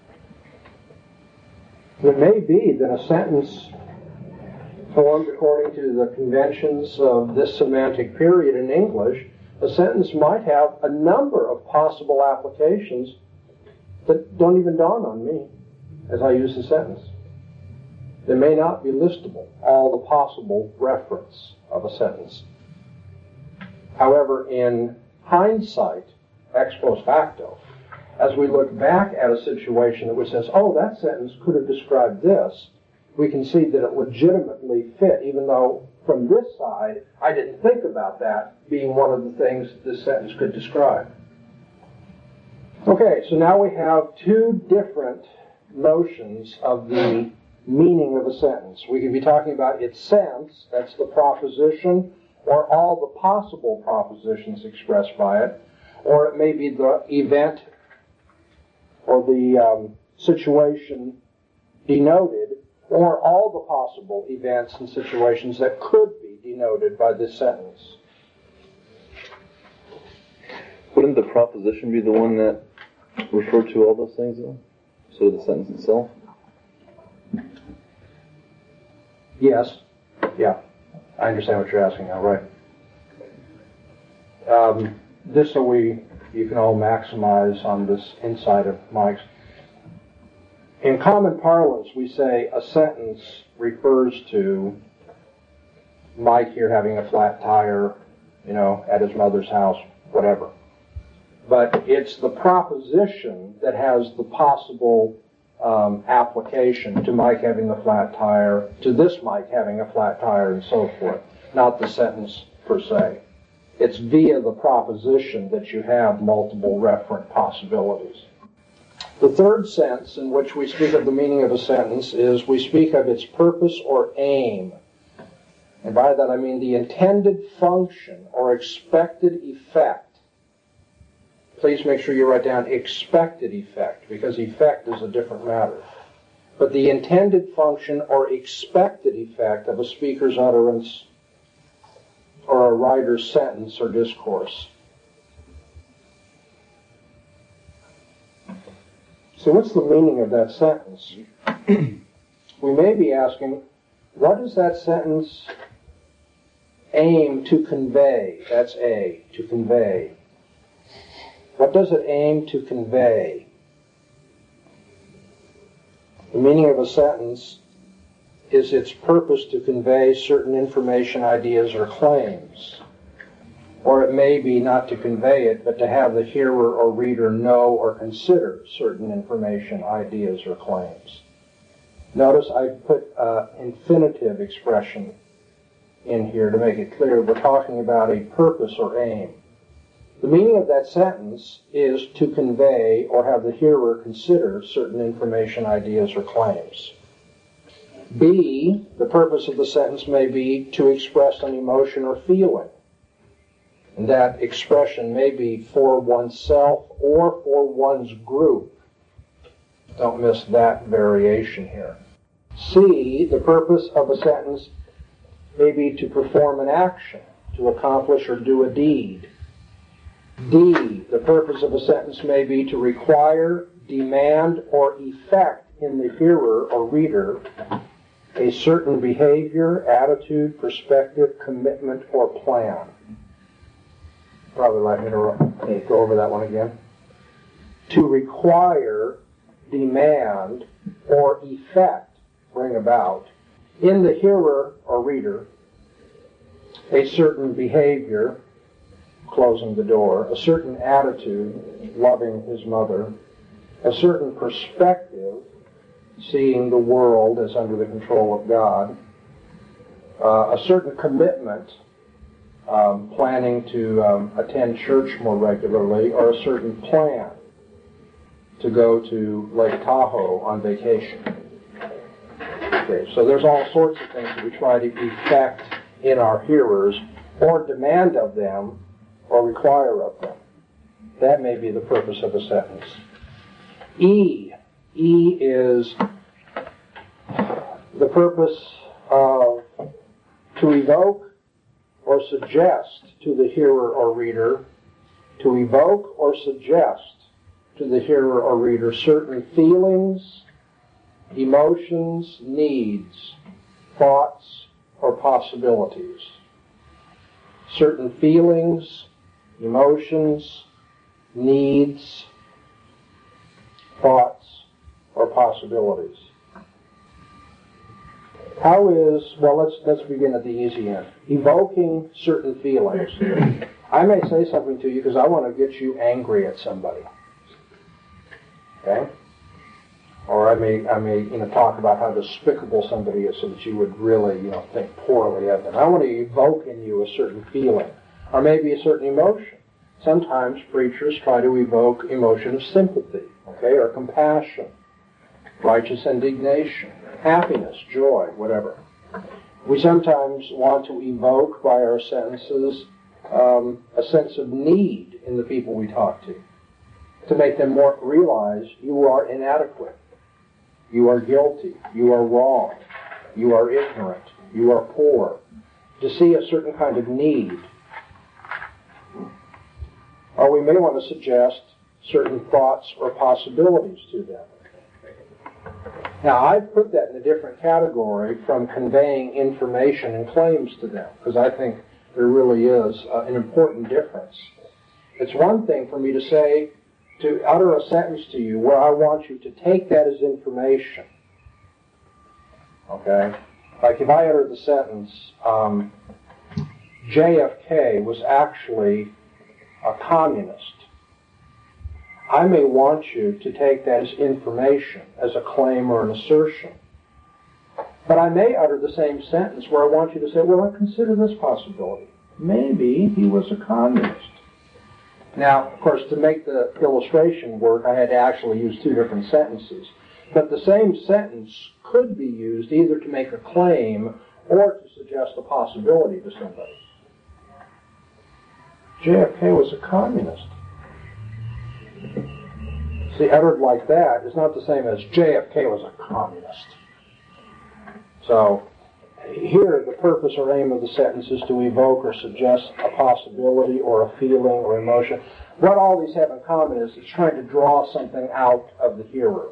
It may be that a sentence formed according to the conventions of this semantic period in English, a sentence might have a number of possible applications that don't even dawn on me as I use the sentence. They may not be listable, all the possible reference of a sentence. However, in hindsight, ex post facto, as we look back at a situation that says, oh, that sentence could have described this, we can see that it legitimately fit, even though from this side, I didn't think about that being one of the things this sentence could describe. Okay, so now we have two different notions of the meaning of a sentence. We could be talking about its sense, that's the proposition, or all the possible propositions expressed by it, or it may be the event or the situation denoted, or all the possible events and situations that could be denoted by this sentence. Wouldn't the proposition be the one that referred to all those things, though? So the sentence itself? Yes. Yeah. I understand what you're asking now, right. This so you can all maximize on this insight of Mike's. In common parlance, we say a sentence refers to Mike here having a flat tire, at his mother's house, whatever. But it's the proposition that has the possible application to Mike having a flat tire, to this Mike having a flat tire, and so forth, not the sentence per se. It's via the proposition that you have multiple referent possibilities. The third sense in which we speak of the meaning of a sentence is we speak of its purpose or aim. And by that I mean the intended function or expected effect. Please make sure you write down expected effect, because effect is a different matter. But the intended function or expected effect of a speaker's utterance or a writer's sentence or discourse. So what's the meaning of that sentence? We may be asking, what does that sentence aim to convey? That's A, to convey. What does it aim to convey? The meaning of a sentence is its purpose to convey certain information, ideas, or claims. Or it may be not to convey it, but to have the hearer or reader know or consider certain information, ideas, or claims. Notice I put infinitive expression in here to make it clear we're talking about a purpose or aim. The meaning of that sentence is to convey or have the hearer consider certain information, ideas, or claims. B, the purpose of the sentence may be to express an emotion or feeling. And that expression may be for oneself or for one's group. Don't miss that variation here. C, the purpose of a sentence may be to perform an action, to accomplish or do a deed. D, the purpose of a sentence may be to require, demand, or effect in the hearer or reader a certain behavior, attitude, perspective, commitment, or plan. Probably like me to go over that one again. To require, demand, or effect, bring about, in the hearer or reader, a certain behavior, closing the door, a certain attitude, loving his mother, a certain perspective, seeing the world as under the control of God, a certain commitment, planning to attend church more regularly, or a certain plan to go to Lake Tahoe on vacation. Okay, so there's all sorts of things that we try to effect in our hearers, or demand of them, or require of them. That may be the purpose of a sentence. E is the purpose of to evoke or suggest to the hearer or reader, to evoke or suggest to the hearer or reader certain feelings, emotions, needs, thoughts, or possibilities. Certain feelings, emotions, needs, thoughts, or possibilities. How is, well, let's begin at the easy end. Evoking certain feelings. I may say something to you because I want to get you angry at somebody. Okay? Or I may talk about how despicable somebody is so that you would really, think poorly of them. I want to evoke in you a certain feeling, or maybe a certain emotion. Sometimes preachers try to evoke emotion of sympathy, okay, or compassion, righteous indignation, happiness, joy, whatever. We sometimes want to evoke by our sentences a sense of need in the people we talk to make them more realize you are inadequate, you are guilty, you are wrong, you are ignorant, you are poor, to see a certain kind of need. Or we may want to suggest certain thoughts or possibilities to them. Now, I've put that in a different category from conveying information and claims to them, because I think there really is an important difference. It's one thing for me to say, to utter a sentence to you where I want you to take that as information. Okay? Like if I uttered the sentence, JFK was actually a communist. I may want you to take that as information, as a claim or an assertion. But I may utter the same sentence where I want you to say, well, consider this possibility. Maybe he was a communist. Now, of course, to make the illustration work, I had to actually use two different sentences. But the same sentence could be used either to make a claim or to suggest a possibility to somebody. JFK was a communist. See, uttered like that is not the same as JFK was a communist. So, here the purpose or aim of the sentence is to evoke or suggest a possibility or a feeling or emotion. What all these have in common is it's trying to draw something out of the hearer.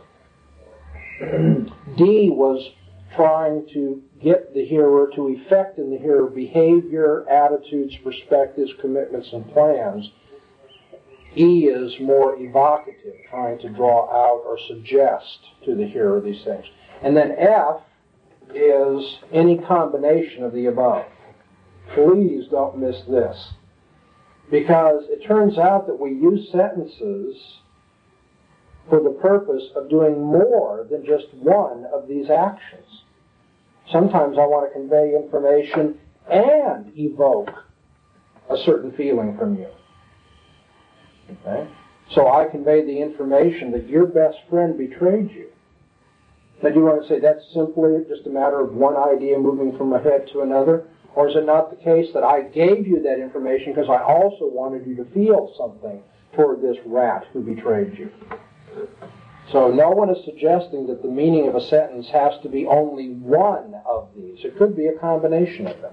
D was trying to get the hearer to effect in the hearer behavior, attitudes, perspectives, commitments, and plans. E is more evocative, trying to draw out or suggest to the hearer these things. And then F is any combination of the above. Please don't miss this. Because it turns out that we use sentences for the purpose of doing more than just one of these actions. Sometimes I want to convey information and evoke a certain feeling from you. Okay? So I convey the information that your best friend betrayed you. Now, do you want to say that's simply just a matter of one idea moving from a head to another? Or is it not the case that I gave you that information because I also wanted you to feel something toward this rat who betrayed you? So no one is suggesting that the meaning of a sentence has to be only one of these. It could be a combination of them.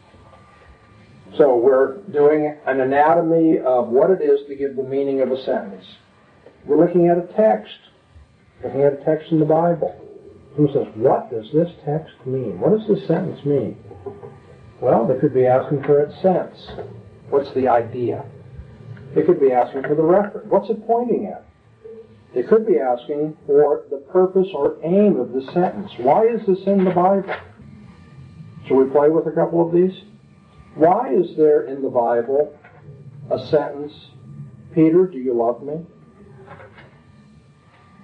So we're doing an anatomy of what it is to give the meaning of a sentence. We're looking at a text. Looking at a text in the Bible. Who says, what does this text mean? What does this sentence mean? Well, they could be asking for its sense. What's the idea? They could be asking for the reference. What's it pointing at? They could be asking for the purpose or aim of the sentence. Why is this in the Bible? Shall we play with a couple of these? Why is there in the Bible a sentence, Peter, do you love me?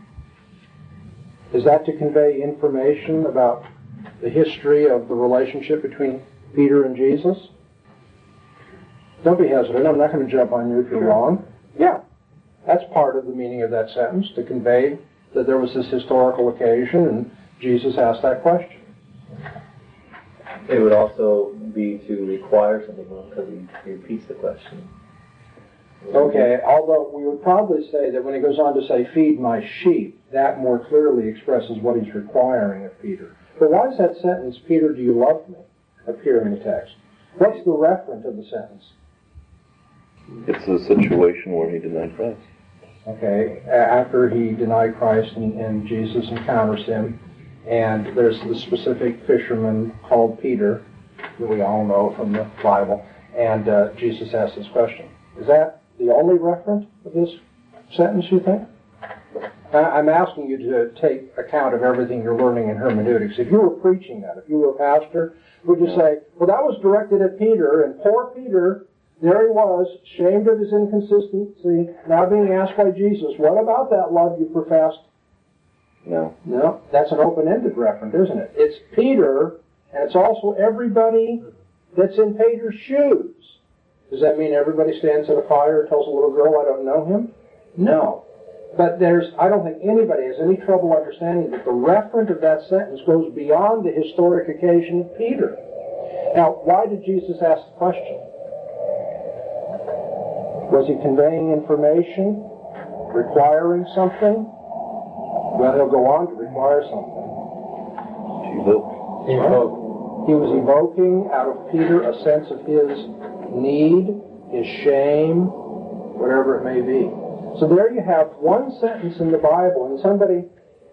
Is that to convey information about the history of the relationship between Peter and Jesus? Don't be hesitant. I'm not going to jump on you if you're wrong. Yeah, that's part of the meaning of that sentence, to convey that there was this historical occasion and Jesus asked that question. It would also be to require something because he repeats the question. Okay, although we would probably say that when he goes on to say, feed my sheep, that more clearly expresses what he's requiring of Peter. But why does that sentence, Peter, do you love me, appear in the text? What's the referent of the sentence? It's a situation where he denied Christ. Okay, after he denied Christ and Jesus encounters him, and there's the specific fisherman called Peter, that we all know from the Bible, and Jesus asks this question. Is that the only reference of this sentence, you think? I'm asking you to take account of everything you're learning in hermeneutics. If you were preaching that, if you were a pastor, would you say, well, that was directed at Peter, and poor Peter, there he was, ashamed of his inconsistency, now being asked by Jesus, what about that love you professed? No. No, that's an open-ended reference, isn't it? It's Peter, and it's also everybody that's in Peter's shoes. Does that mean everybody stands at a fire and tells a little girl, I don't know him? No. But I don't think anybody has any trouble understanding that the referent of that sentence goes beyond the historic occasion of Peter. Now, why did Jesus ask the question? Was he conveying information? Requiring something? Well, he'll go on to require something. He was evoking out of Peter a sense of his need, his shame, whatever it may be. So there you have one sentence in the Bible, and somebody,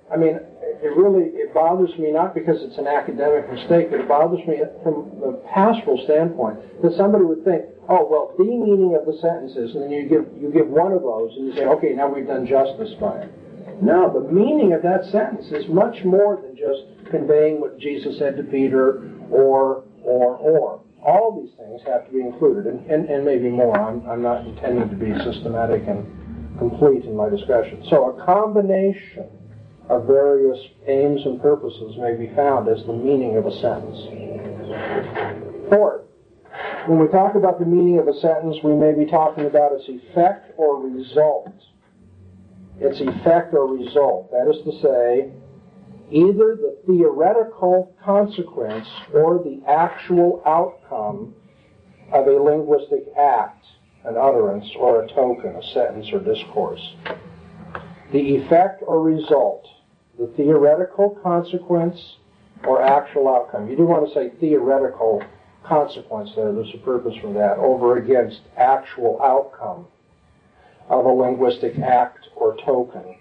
it bothers me not because it's an academic mistake, but it bothers me from a pastoral standpoint that somebody would think, oh, well, the meaning of the sentence is, and then you give one of those, and you say, okay, now we've done justice by it. No, the meaning of that sentence is much more than just conveying what Jesus said to Peter or. All these things have to be included, and maybe more. I'm not intending to be systematic and complete in my discussion. So a combination of various aims and purposes may be found as the meaning of a sentence. Fourth, when we talk about the meaning of a sentence, we may be talking about its effect or result. Its effect or result. That is to say, either the theoretical consequence or the actual outcome of a linguistic act, an utterance, or a token, a sentence or discourse. The effect or result, the theoretical consequence or actual outcome. You do want to say theoretical consequence there. There's a purpose for that, over against actual outcome of a linguistic act or token.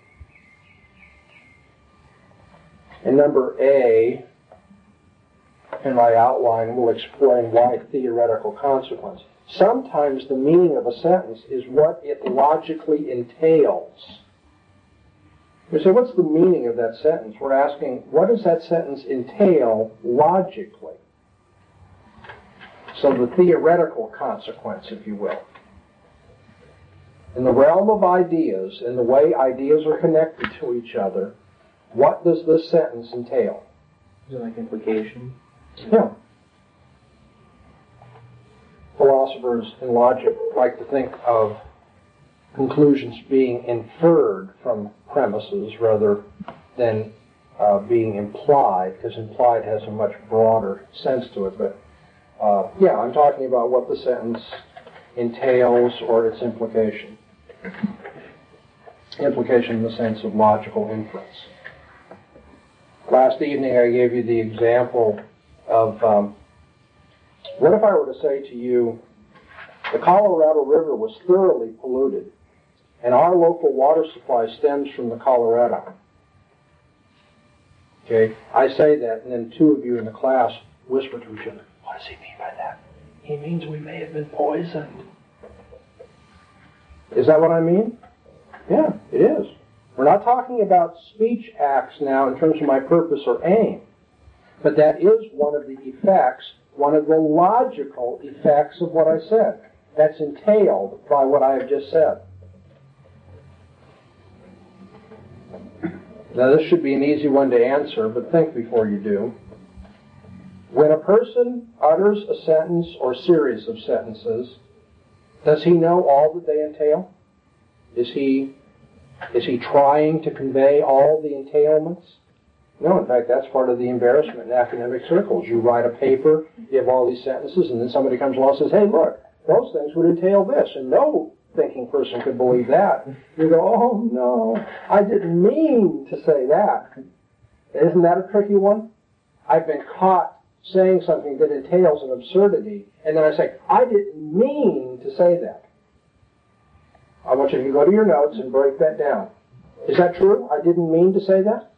And number A, in my outline, will explain why theoretical consequence. Sometimes the meaning of a sentence is what it logically entails. You say, what's the meaning of that sentence? We're asking, what does that sentence entail logically? So the theoretical consequence, if you will. In the realm of ideas, and the way ideas are connected to each other, what does this sentence entail? Is it like implication? Yeah. Philosophers in logic like to think of conclusions being inferred from premises rather than being implied, because implied has a much broader sense to it. But I'm talking about what the sentence entails or its implication. Implication in the sense of logical inference. Last evening I gave you the example of what if I were to say to you, the Colorado River was thoroughly polluted, and our local water supply stems from the Colorado. Okay, I say that, and then two of you in the class whisper to each other, what does he mean by that? He means we may have been poisoned. Is that what I mean? Yeah, it is. We're not talking about speech acts now in terms of my purpose or aim, but that is one of the effects, one of the logical effects of what I said. That's entailed by what I have just said. Now, this should be an easy one to answer, but think before you do. When a person utters a sentence or series of sentences, does he know all that they entail? Is he trying to convey all the entailments? No, in fact, that's part of the embarrassment in academic circles. You write a paper, you have all these sentences, and then somebody comes along and says, hey, look, those things would entail this, and no thinking person could believe that. You go, oh, no, I didn't mean to say that. Isn't that a tricky one? I've been caught saying something that entails an absurdity, and then I say, I didn't mean to say that. I want you to go to your notes and break that down. Is that true? I didn't mean to say that?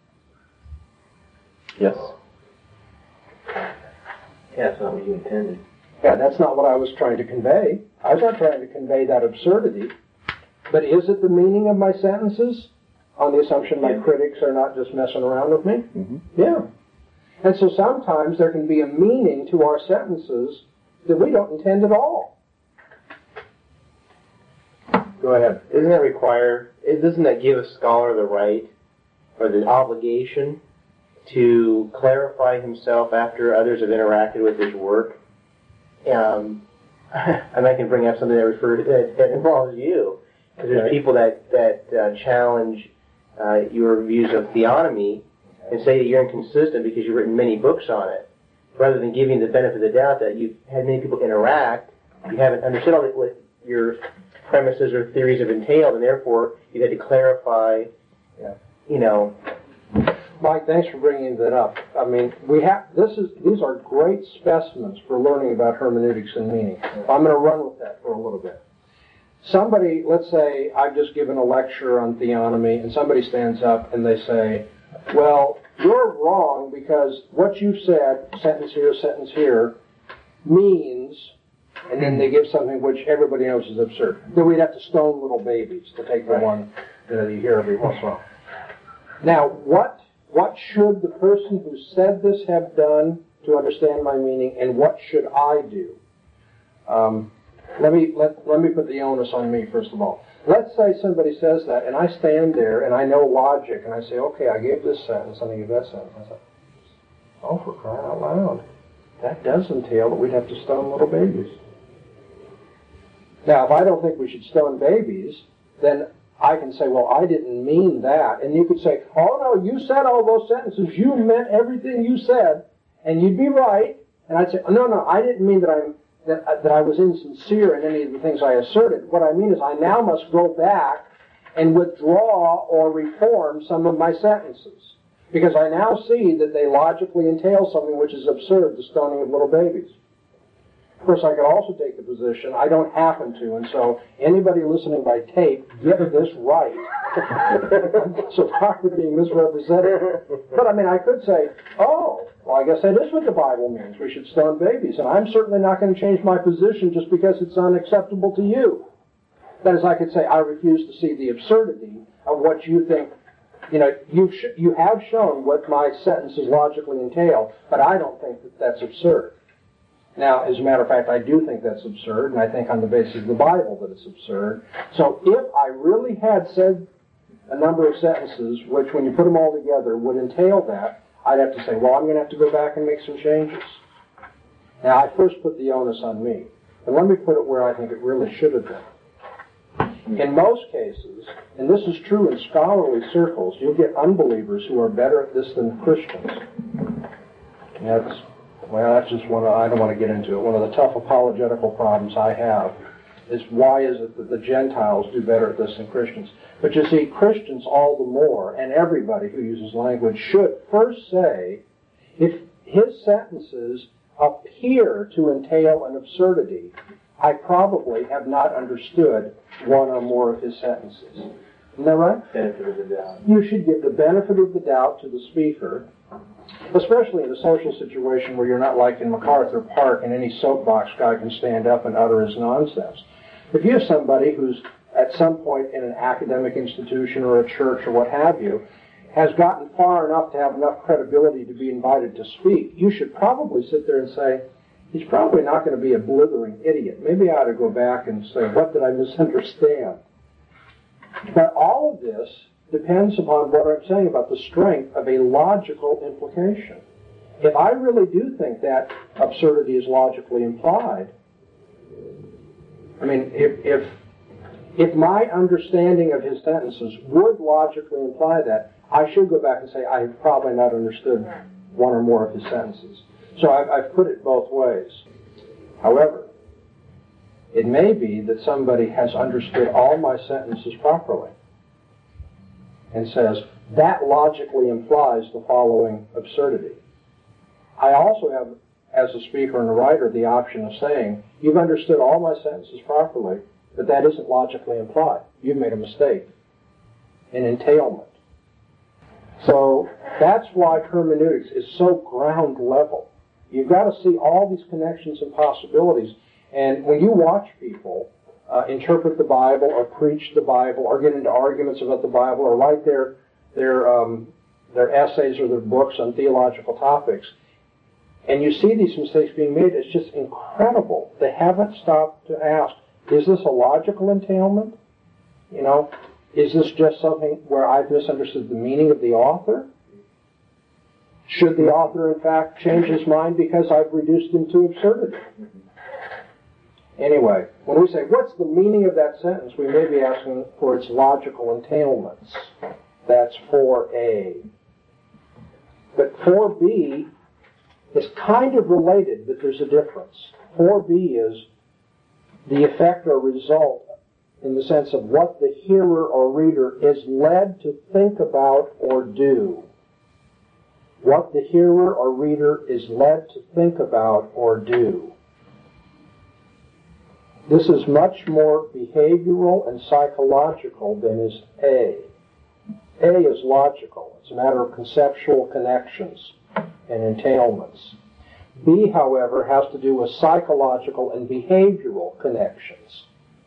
Yes. Yeah, that's not what you intended. Yeah, that's not what I was trying to convey. I was not trying to convey that absurdity. But is it the meaning of my sentences? On the assumption my critics are not just messing around with me? Mm-hmm. Yeah. And so sometimes there can be a meaning to our sentences that we don't intend at all. Go ahead. Doesn't that give a scholar the right or the obligation to clarify himself after others have interacted with his work? And I can bring up something that involves you. Because there's people that challenge your views of theonomy and say that you're inconsistent because you've written many books on it, rather than giving the benefit of the doubt that you've had many people interact, you haven't understood all what your premises or theories have entailed, and therefore you've had to clarify, Mike, thanks for bringing that up. I mean, these are great specimens for learning about hermeneutics and meaning. I'm going to run with that for a little bit. Somebody, let's say I've just given a lecture on theonomy, and somebody stands up and they say, well, you're wrong because what you said, sentence here, means, and then they give something which everybody knows is absurd. Then we'd have to stone little babies, to take the one that you hear every once in a while. Now, what should the person who said this have done to understand my meaning, and what should I do? Let me put the onus on me, first of all. Let's say somebody says that, and I stand there, and I know logic, and I say, okay, I gave this sentence, and I gave that sentence. I say, oh, for crying out loud. That does entail that we'd have to stone little babies. Now, if I don't think we should stone babies, then I can say, well, I didn't mean that. And you could say, oh, no, you said all those sentences. You meant everything you said, and you'd be right. And I'd say, no, I didn't mean that I was insincere in any of the things I asserted. What I mean is I now must go back and withdraw or reform some of my sentences, because I now see that they logically entail something which is absurd, the stoning of little babies. Of course, I could also take the position, I don't happen to, and so anybody listening by tape, get this right. So probably being misrepresented. But I mean, I could say, oh, well, I guess that is what the Bible means. We should stone babies. And I'm certainly not going to change my position just because it's unacceptable to you. That is, I could say, I refuse to see the absurdity of what you think. You have shown what my sentences logically entail, but I don't think that that's absurd. Now, as a matter of fact, I do think that's absurd, and I think on the basis of the Bible that it's absurd. So if I really had said a number of sentences, which when you put them all together would entail that, I'd have to say, well, I'm going to have to go back and make some changes. Now, I first put the onus on me. And let me put it where I think it really should have been. In most cases, and this is true in scholarly circles, you'll get unbelievers who are better at this than Christians. That's just one I don't want to get into it. One of the tough apologetical problems I have is why is it that the Gentiles do better at this than Christians? But you see, Christians all the more, and everybody who uses language should first say, if his sentences appear to entail an absurdity, I probably have not understood one or more of his sentences. Isn't that right? Benefit of the doubt. You should give the benefit of the doubt to the speaker, especially in a social situation where you're not like in MacArthur Park and any soapbox guy can stand up and utter his nonsense. If you have somebody who's at some point in an academic institution or a church or what have you, has gotten far enough to have enough credibility to be invited to speak, you should probably sit there and say, he's probably not going to be a blithering idiot. Maybe I ought to go back and say, what did I misunderstand? But all of this depends upon what I'm saying about the strength of a logical implication. If I really do think that absurdity is logically implied, I mean, if my understanding of his sentences would logically imply that, I should go back and say I have probably not understood one or more of his sentences. So I've put it both ways. However, it may be that somebody has understood all my sentences properly and says, that logically implies the following absurdity. I also have, as a speaker and a writer, the option of saying, you've understood all my sentences properly, but that isn't logically implied. You've made a mistake, an entailment. So that's why hermeneutics is so ground level. You've got to see all these connections and possibilities. And when you watch people interpret the Bible or preach the Bible or get into arguments about the Bible or write their essays or their books on theological topics, and you see these mistakes being made, it's just incredible. They haven't stopped to ask, is this a logical entailment? You know, is this just something where I've misunderstood the meaning of the author? Should the author, in fact, change his mind because I've reduced him to absurdity? Anyway, when we say, what's the meaning of that sentence, we may be asking for its logical entailments. That's 4a. But 4b is kind of related, but there's a difference. 4b is the effect or result in the sense of what the hearer or reader is led to think about or do. What the hearer or reader is led to think about or do. This is much more behavioral and psychological than is A. A is logical. It's a matter of conceptual connections and entailments. B, however, has to do with psychological and behavioral connections.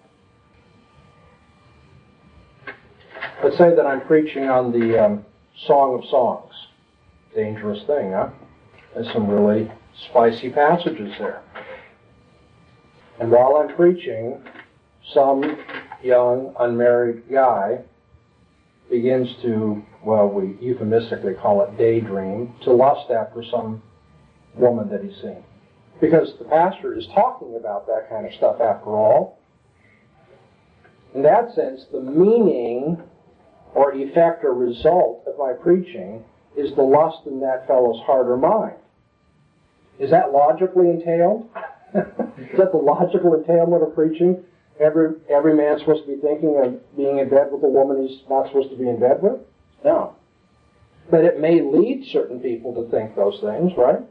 Let's say that I'm preaching on the Song of Songs. Dangerous thing, huh? There's some really spicy passages there. And while I'm preaching, some young, unmarried guy begins to, well, we euphemistically call it daydream, to lust after some woman that he's seen. Because the pastor is talking about that kind of stuff after all. In that sense, the meaning or effect or result of my preaching is the lust in that fellow's heart or mind. Is that logically entailed? Is that the logical entailment of preaching? Every man's supposed to be thinking of being in bed with a woman he's not supposed to be in bed with? No. But it may lead certain people to think those things, right?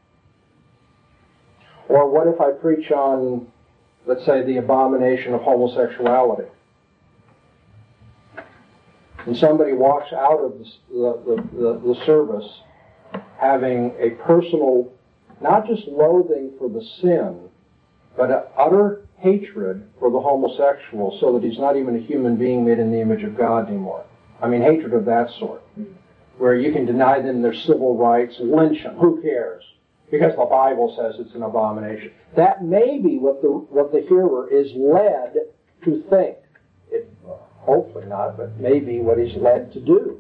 Or what if I preach on, let's say, the abomination of homosexuality? And somebody walks out of the service having a personal, not just loathing for the sin, but an utter hatred for the homosexual so that he's not even a human being made in the image of God anymore. I mean, hatred of that sort, where you can deny them their civil rights, lynch them, who cares? Because the Bible says it's an abomination. That may be what the hearer is led to think. Hopefully not, but maybe what he's led to do.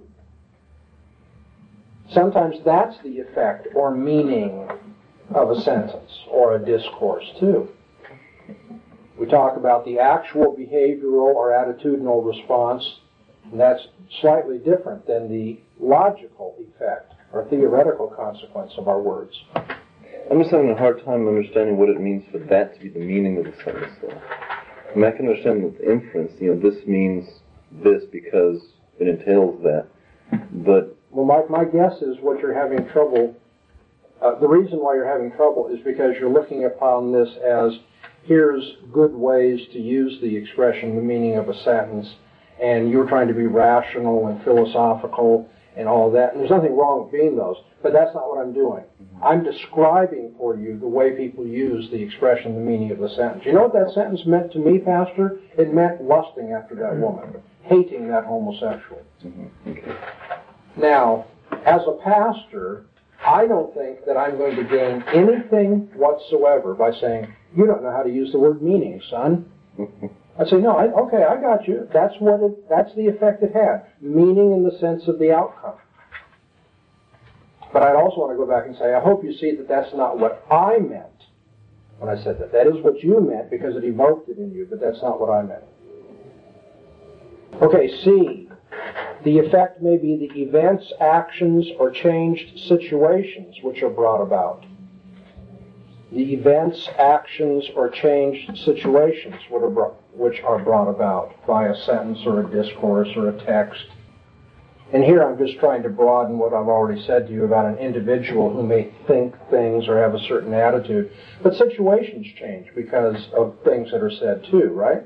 Sometimes that's the effect or meaning of a sentence or a discourse too. We talk about the actual behavioral or attitudinal response, and that's slightly different than the logical effect or theoretical consequence of our words. I'm just having a hard time understanding what it means for that to be the meaning of the sentence, though. I mean, I can understand the inference, this means this because it entails that, but... Well, my guess is what you're having trouble, the reason why you're having trouble is because you're looking upon this as, here's good ways to use the expression, the meaning of a sentence, and you're trying to be rational and philosophical and all that, and there's nothing wrong with being those, but that's not what I'm doing. I'm describing for you the way people use the expression, the meaning of the sentence. You know what that sentence meant to me, Pastor? It meant lusting after that woman, hating that homosexual. Okay. Now, as a pastor, I don't think that I'm going to gain anything whatsoever by saying, you don't know how to use the word meaning, son. I'd say, no, okay, I got you. That's the effect it had. Meaning in the sense of the outcome. But I'd also want to go back and say, I hope you see that that's not what I meant when I said that. That is what you meant because it evoked it in you, but that's not what I meant. Okay, C. The effect may be the events, actions, or changed situations which are brought about. The events, actions, or changed situations which are brought about by a sentence or a discourse or a text. And here I'm just trying to broaden what I've already said to you about an individual who may think things or have a certain attitude. But situations change because of things that are said too, right?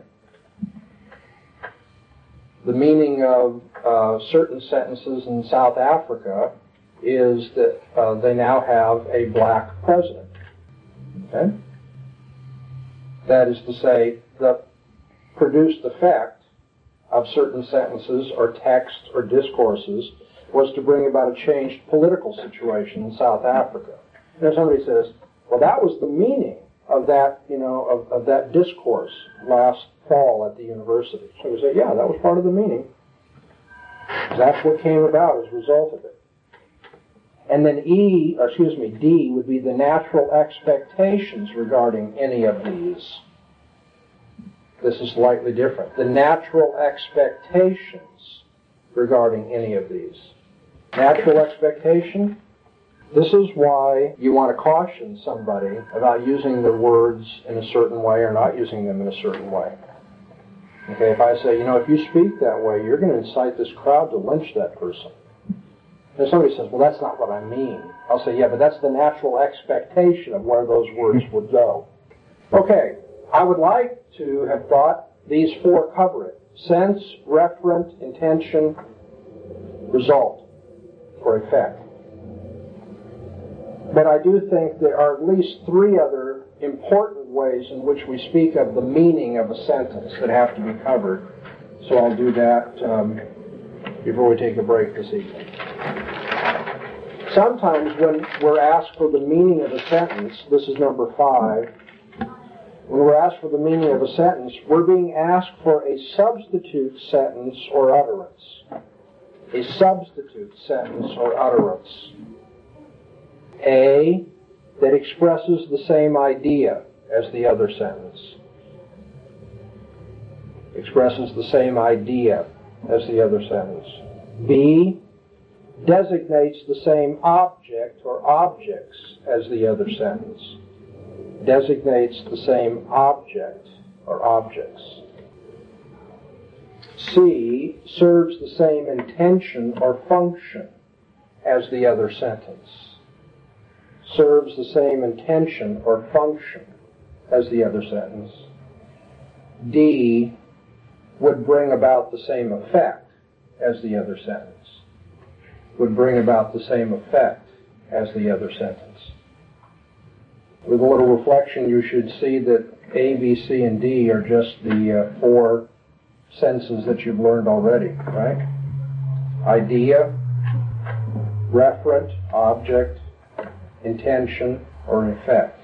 The meaning of certain sentences in South Africa is that they now have a black president. Okay? That is to say, the produced effect of certain sentences or texts or discourses was to bring about a changed political situation in South Africa. And if somebody says, well, that was the meaning of that, of that discourse last fall at the university. So we say, yeah, that was part of the meaning. That's what came about as a result of it. And then D would be the natural expectations regarding any of these. This is slightly different. The natural expectations regarding any of these. Natural expectation, this is why you want to caution somebody about using their words in a certain way or not using them in a certain way. Okay, if I say, if you speak that way, you're going to incite this crowd to lynch that person. And somebody says, well, that's not what I mean. I'll say, yeah, but that's the natural expectation of where those words would go. Okay, I would like to have thought these four cover it. Sense, referent, intention, result, or effect. But I do think there are at least three other important ways in which we speak of the meaning of a sentence that have to be covered. So I'll do that before we take a break this evening. Sometimes when we're asked for the meaning of a sentence, this is number 5, when we're asked for the meaning of a sentence, we're being asked for a substitute sentence or utterance. A substitute sentence or utterance. A, that expresses the same idea as the other sentence. Expresses the same idea as the other sentence. B, designates the same object or objects as the other sentence. Designates the same object or objects. C, serves the same intention or function as the other sentence. Serves the same intention or function as the other sentence. D, would bring about the same effect as the other sentence. Would bring about the same effect as the other sentence. With a little reflection, you should see that A, B, C, and D are just the 4 sentences that you've learned already, right? Idea, referent, object, intention, or effect.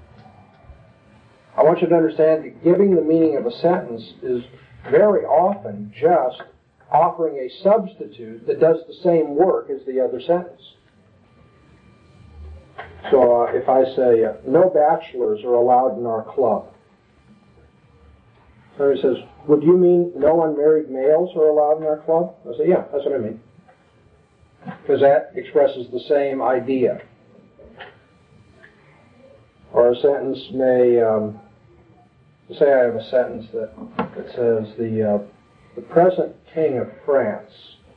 I want you to understand that giving the meaning of a sentence is very often just offering a substitute that does the same work as the other sentence. So if I say, no bachelors are allowed in our club. Somebody says, would you mean no unmarried males are allowed in our club? I say, yeah, that's what I mean. Because that expresses the same idea. Or a sentence may, say I have a sentence that says, the present king of France.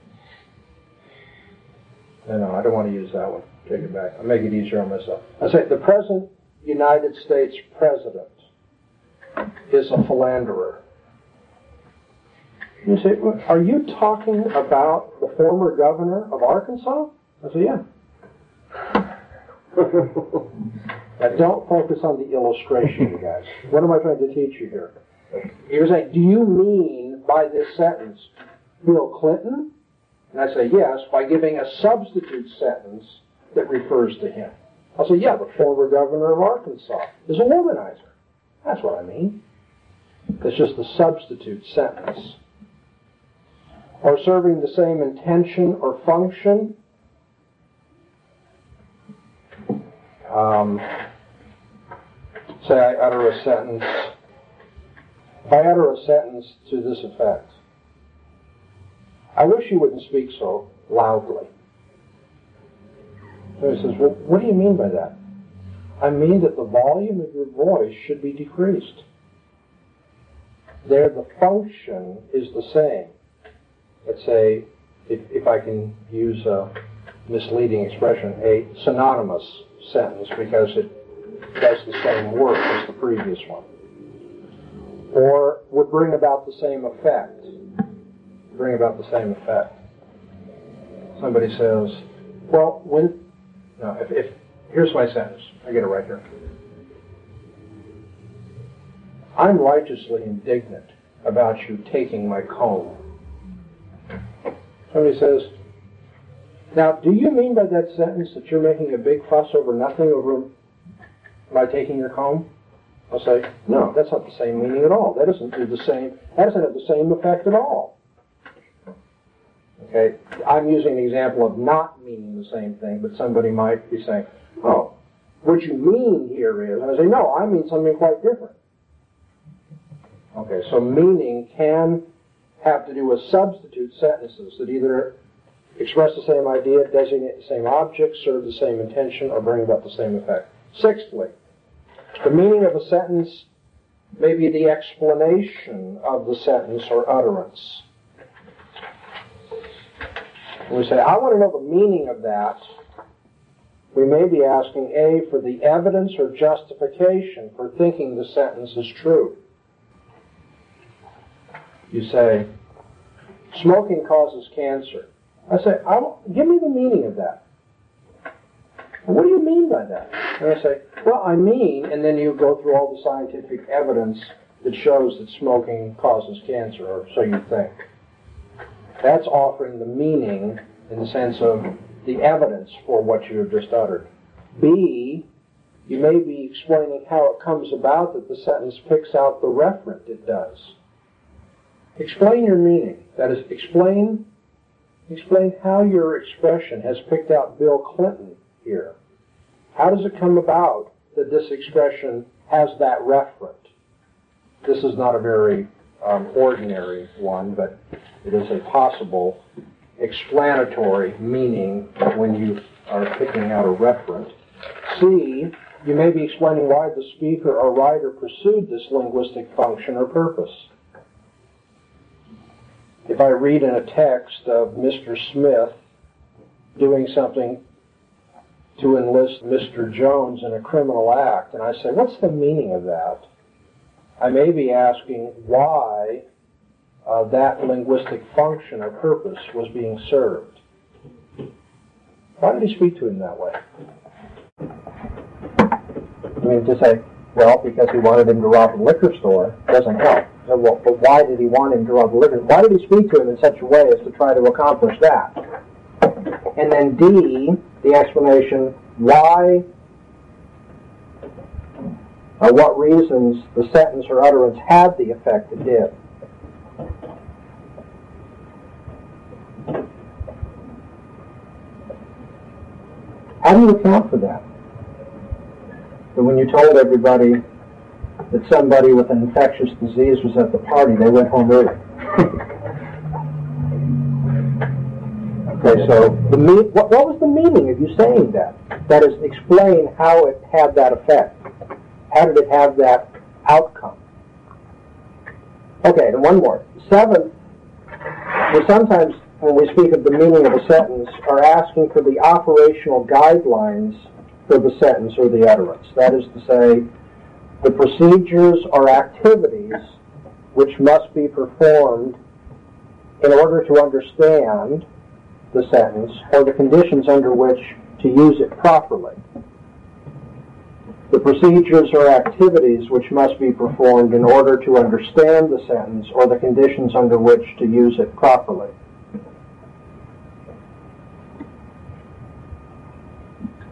No, I don't want to use that one. Take it back. I'll make it easier on myself. I say, the present United States president is a philanderer. You say, are you talking about the former governor of Arkansas? I say, yeah. Now, don't focus on the illustration, you guys. What am I trying to teach you here? You're saying, do you mean by this sentence Bill Clinton? And I say, yes, by giving a substitute sentence that refers to him. I'll say, yeah, the former governor of Arkansas is a womanizer. That's what I mean. It's just a substitute sentence. Or serving the same intention or function. Say I utter a sentence. If I utter a sentence to this effect, I wish you wouldn't speak so loudly. So he says, well, what do you mean by that? I mean that the volume of your voice should be decreased. There, the function is the same. Let's say, if I can use a misleading expression, a synonymous sentence because it does the same work as the previous one. Or would bring about the same effect. Bring about the same effect. Somebody says, well, if here's my sentence. I get it right here. I'm righteously indignant about you taking my comb. Somebody says, now, do you mean by that sentence that you're making a big fuss over nothing by taking your comb? I'll say, no, that's not the same meaning at all. That doesn't have the same effect at all. Okay, I'm using an example of not meaning the same thing, but somebody might be saying, oh, what you mean here is, and I say, no, I mean something quite different. Okay, so meaning can have to do with substitute sentences that either express the same idea, designate the same object, serve the same intention, or bring about the same effect. Sixthly, the meaning of a sentence may be the explanation of the sentence or utterance. When we say, I want to know the meaning of that, we may be asking, A, for the evidence or justification for thinking the sentence is true. You say, smoking causes cancer. I say, give me the meaning of that. What do you mean by that? And I say, well, I mean, and then you go through all the scientific evidence that shows that smoking causes cancer, or so you think. That's offering the meaning in the sense of the evidence for what you have just uttered. B, you may be explaining how it comes about that the sentence picks out the referent it does. Explain your meaning. That is, explain how your expression has picked out Bill Clinton here. How does it come about that this expression has that referent? This is not a very ordinary one, but it is a possible explanatory meaning when you are picking out a referent. C, you may be explaining why the speaker or writer pursued this linguistic function or purpose. If I read in a text of Mr. Smith doing something to enlist Mr. Jones in a criminal act, and I say, what's the meaning of that? I may be asking why that linguistic function or purpose was being served. Why did he speak to him that way? I mean, to say, well, because he wanted him to rob the liquor store doesn't help. Well, but why did he want him to rob the liquor? Why did he speak to him in such a way as to try to accomplish that? And then D, the explanation, why, or what reasons the sentence or utterance had the effect it did. How do you account for that? So when you told everybody that somebody with an infectious disease was at the party, they went home early. Okay, so what was the meaning of you saying that? That is, explain how it had that effect. How did it have that outcome? Okay, and one more. 7, we sometimes, when we speak of the meaning of a sentence, are asking for the operational guidelines for the sentence or the utterance. That is to say, the procedures or activities which must be performed in order to understand the sentence or the conditions under which to use it properly. The procedures or activities which must be performed in order to understand the sentence or the conditions under which to use it properly.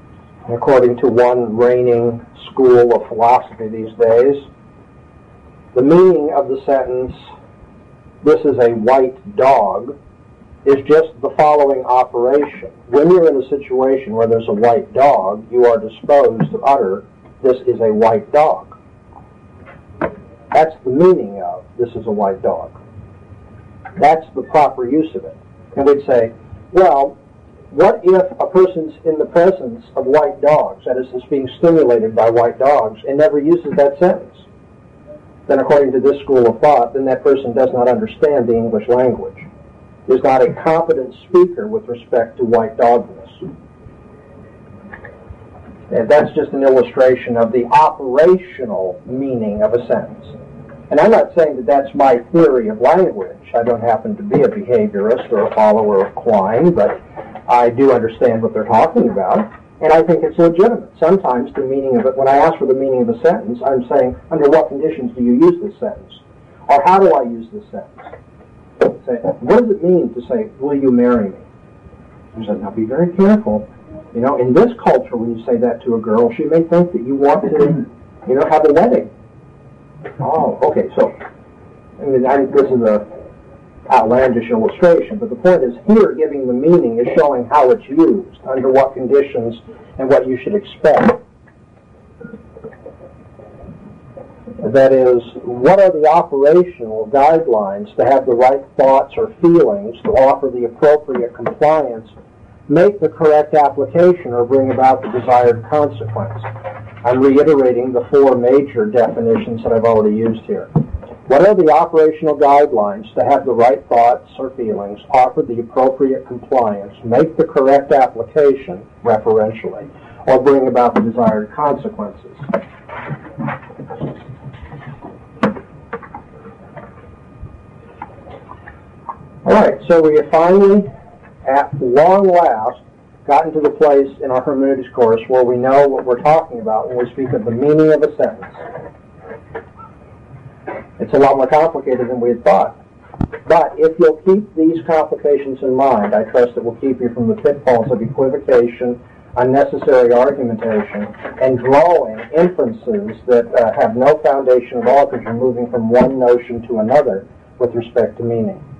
According to one reigning school of philosophy these days, The meaning of the sentence, "This is a white dog," is just the following operation. When you're in a situation where there's a white dog, you are disposed to utter, "This is a white dog." That's the meaning of, "This is a white dog." That's the proper use of it. And we'd say, well, what if a person's in the presence of white dogs, that is, being stimulated by white dogs, and never uses that sentence? Then according to this school of thought, then that person does not understand the English language, is not a competent speaker with respect to white dogness. And that's just an illustration of the operational meaning of a sentence. And I'm not saying that that's my theory of language. I don't happen to be a behaviorist or a follower of Quine, but I do understand what they're talking about, and I think it's legitimate. Sometimes the meaning of it, when I ask for the meaning of a sentence, I'm saying, under what conditions do you use this sentence? Or how do I use this sentence? Say, what does it mean to say, "Will you marry me?" I said, now be very careful. You know, in this culture, when you say that to a girl, she may think that you want to, have a wedding. Oh, okay, so, this is a outlandish illustration, but the point is here giving the meaning is showing how it's used, under what conditions, and what you should expect. That is, what are the operational guidelines to have the right thoughts or feelings to offer the appropriate compliance, make the correct application, or bring about the desired consequence? I'm reiterating the four major definitions that I've already used here. What are the operational guidelines to have the right thoughts or feelings, offer the appropriate compliance, make the correct application, referentially, or bring about the desired consequences? All right, so we have finally, at long last, gotten to the place in our hermeneutics course where we know what we're talking about when we speak of the meaning of a sentence. It's a lot more complicated than we had thought. But if you'll keep these complications in mind, I trust it will keep you from the pitfalls of equivocation, unnecessary argumentation, and drawing inferences that have no foundation at all because you're moving from one notion to another with respect to meaning.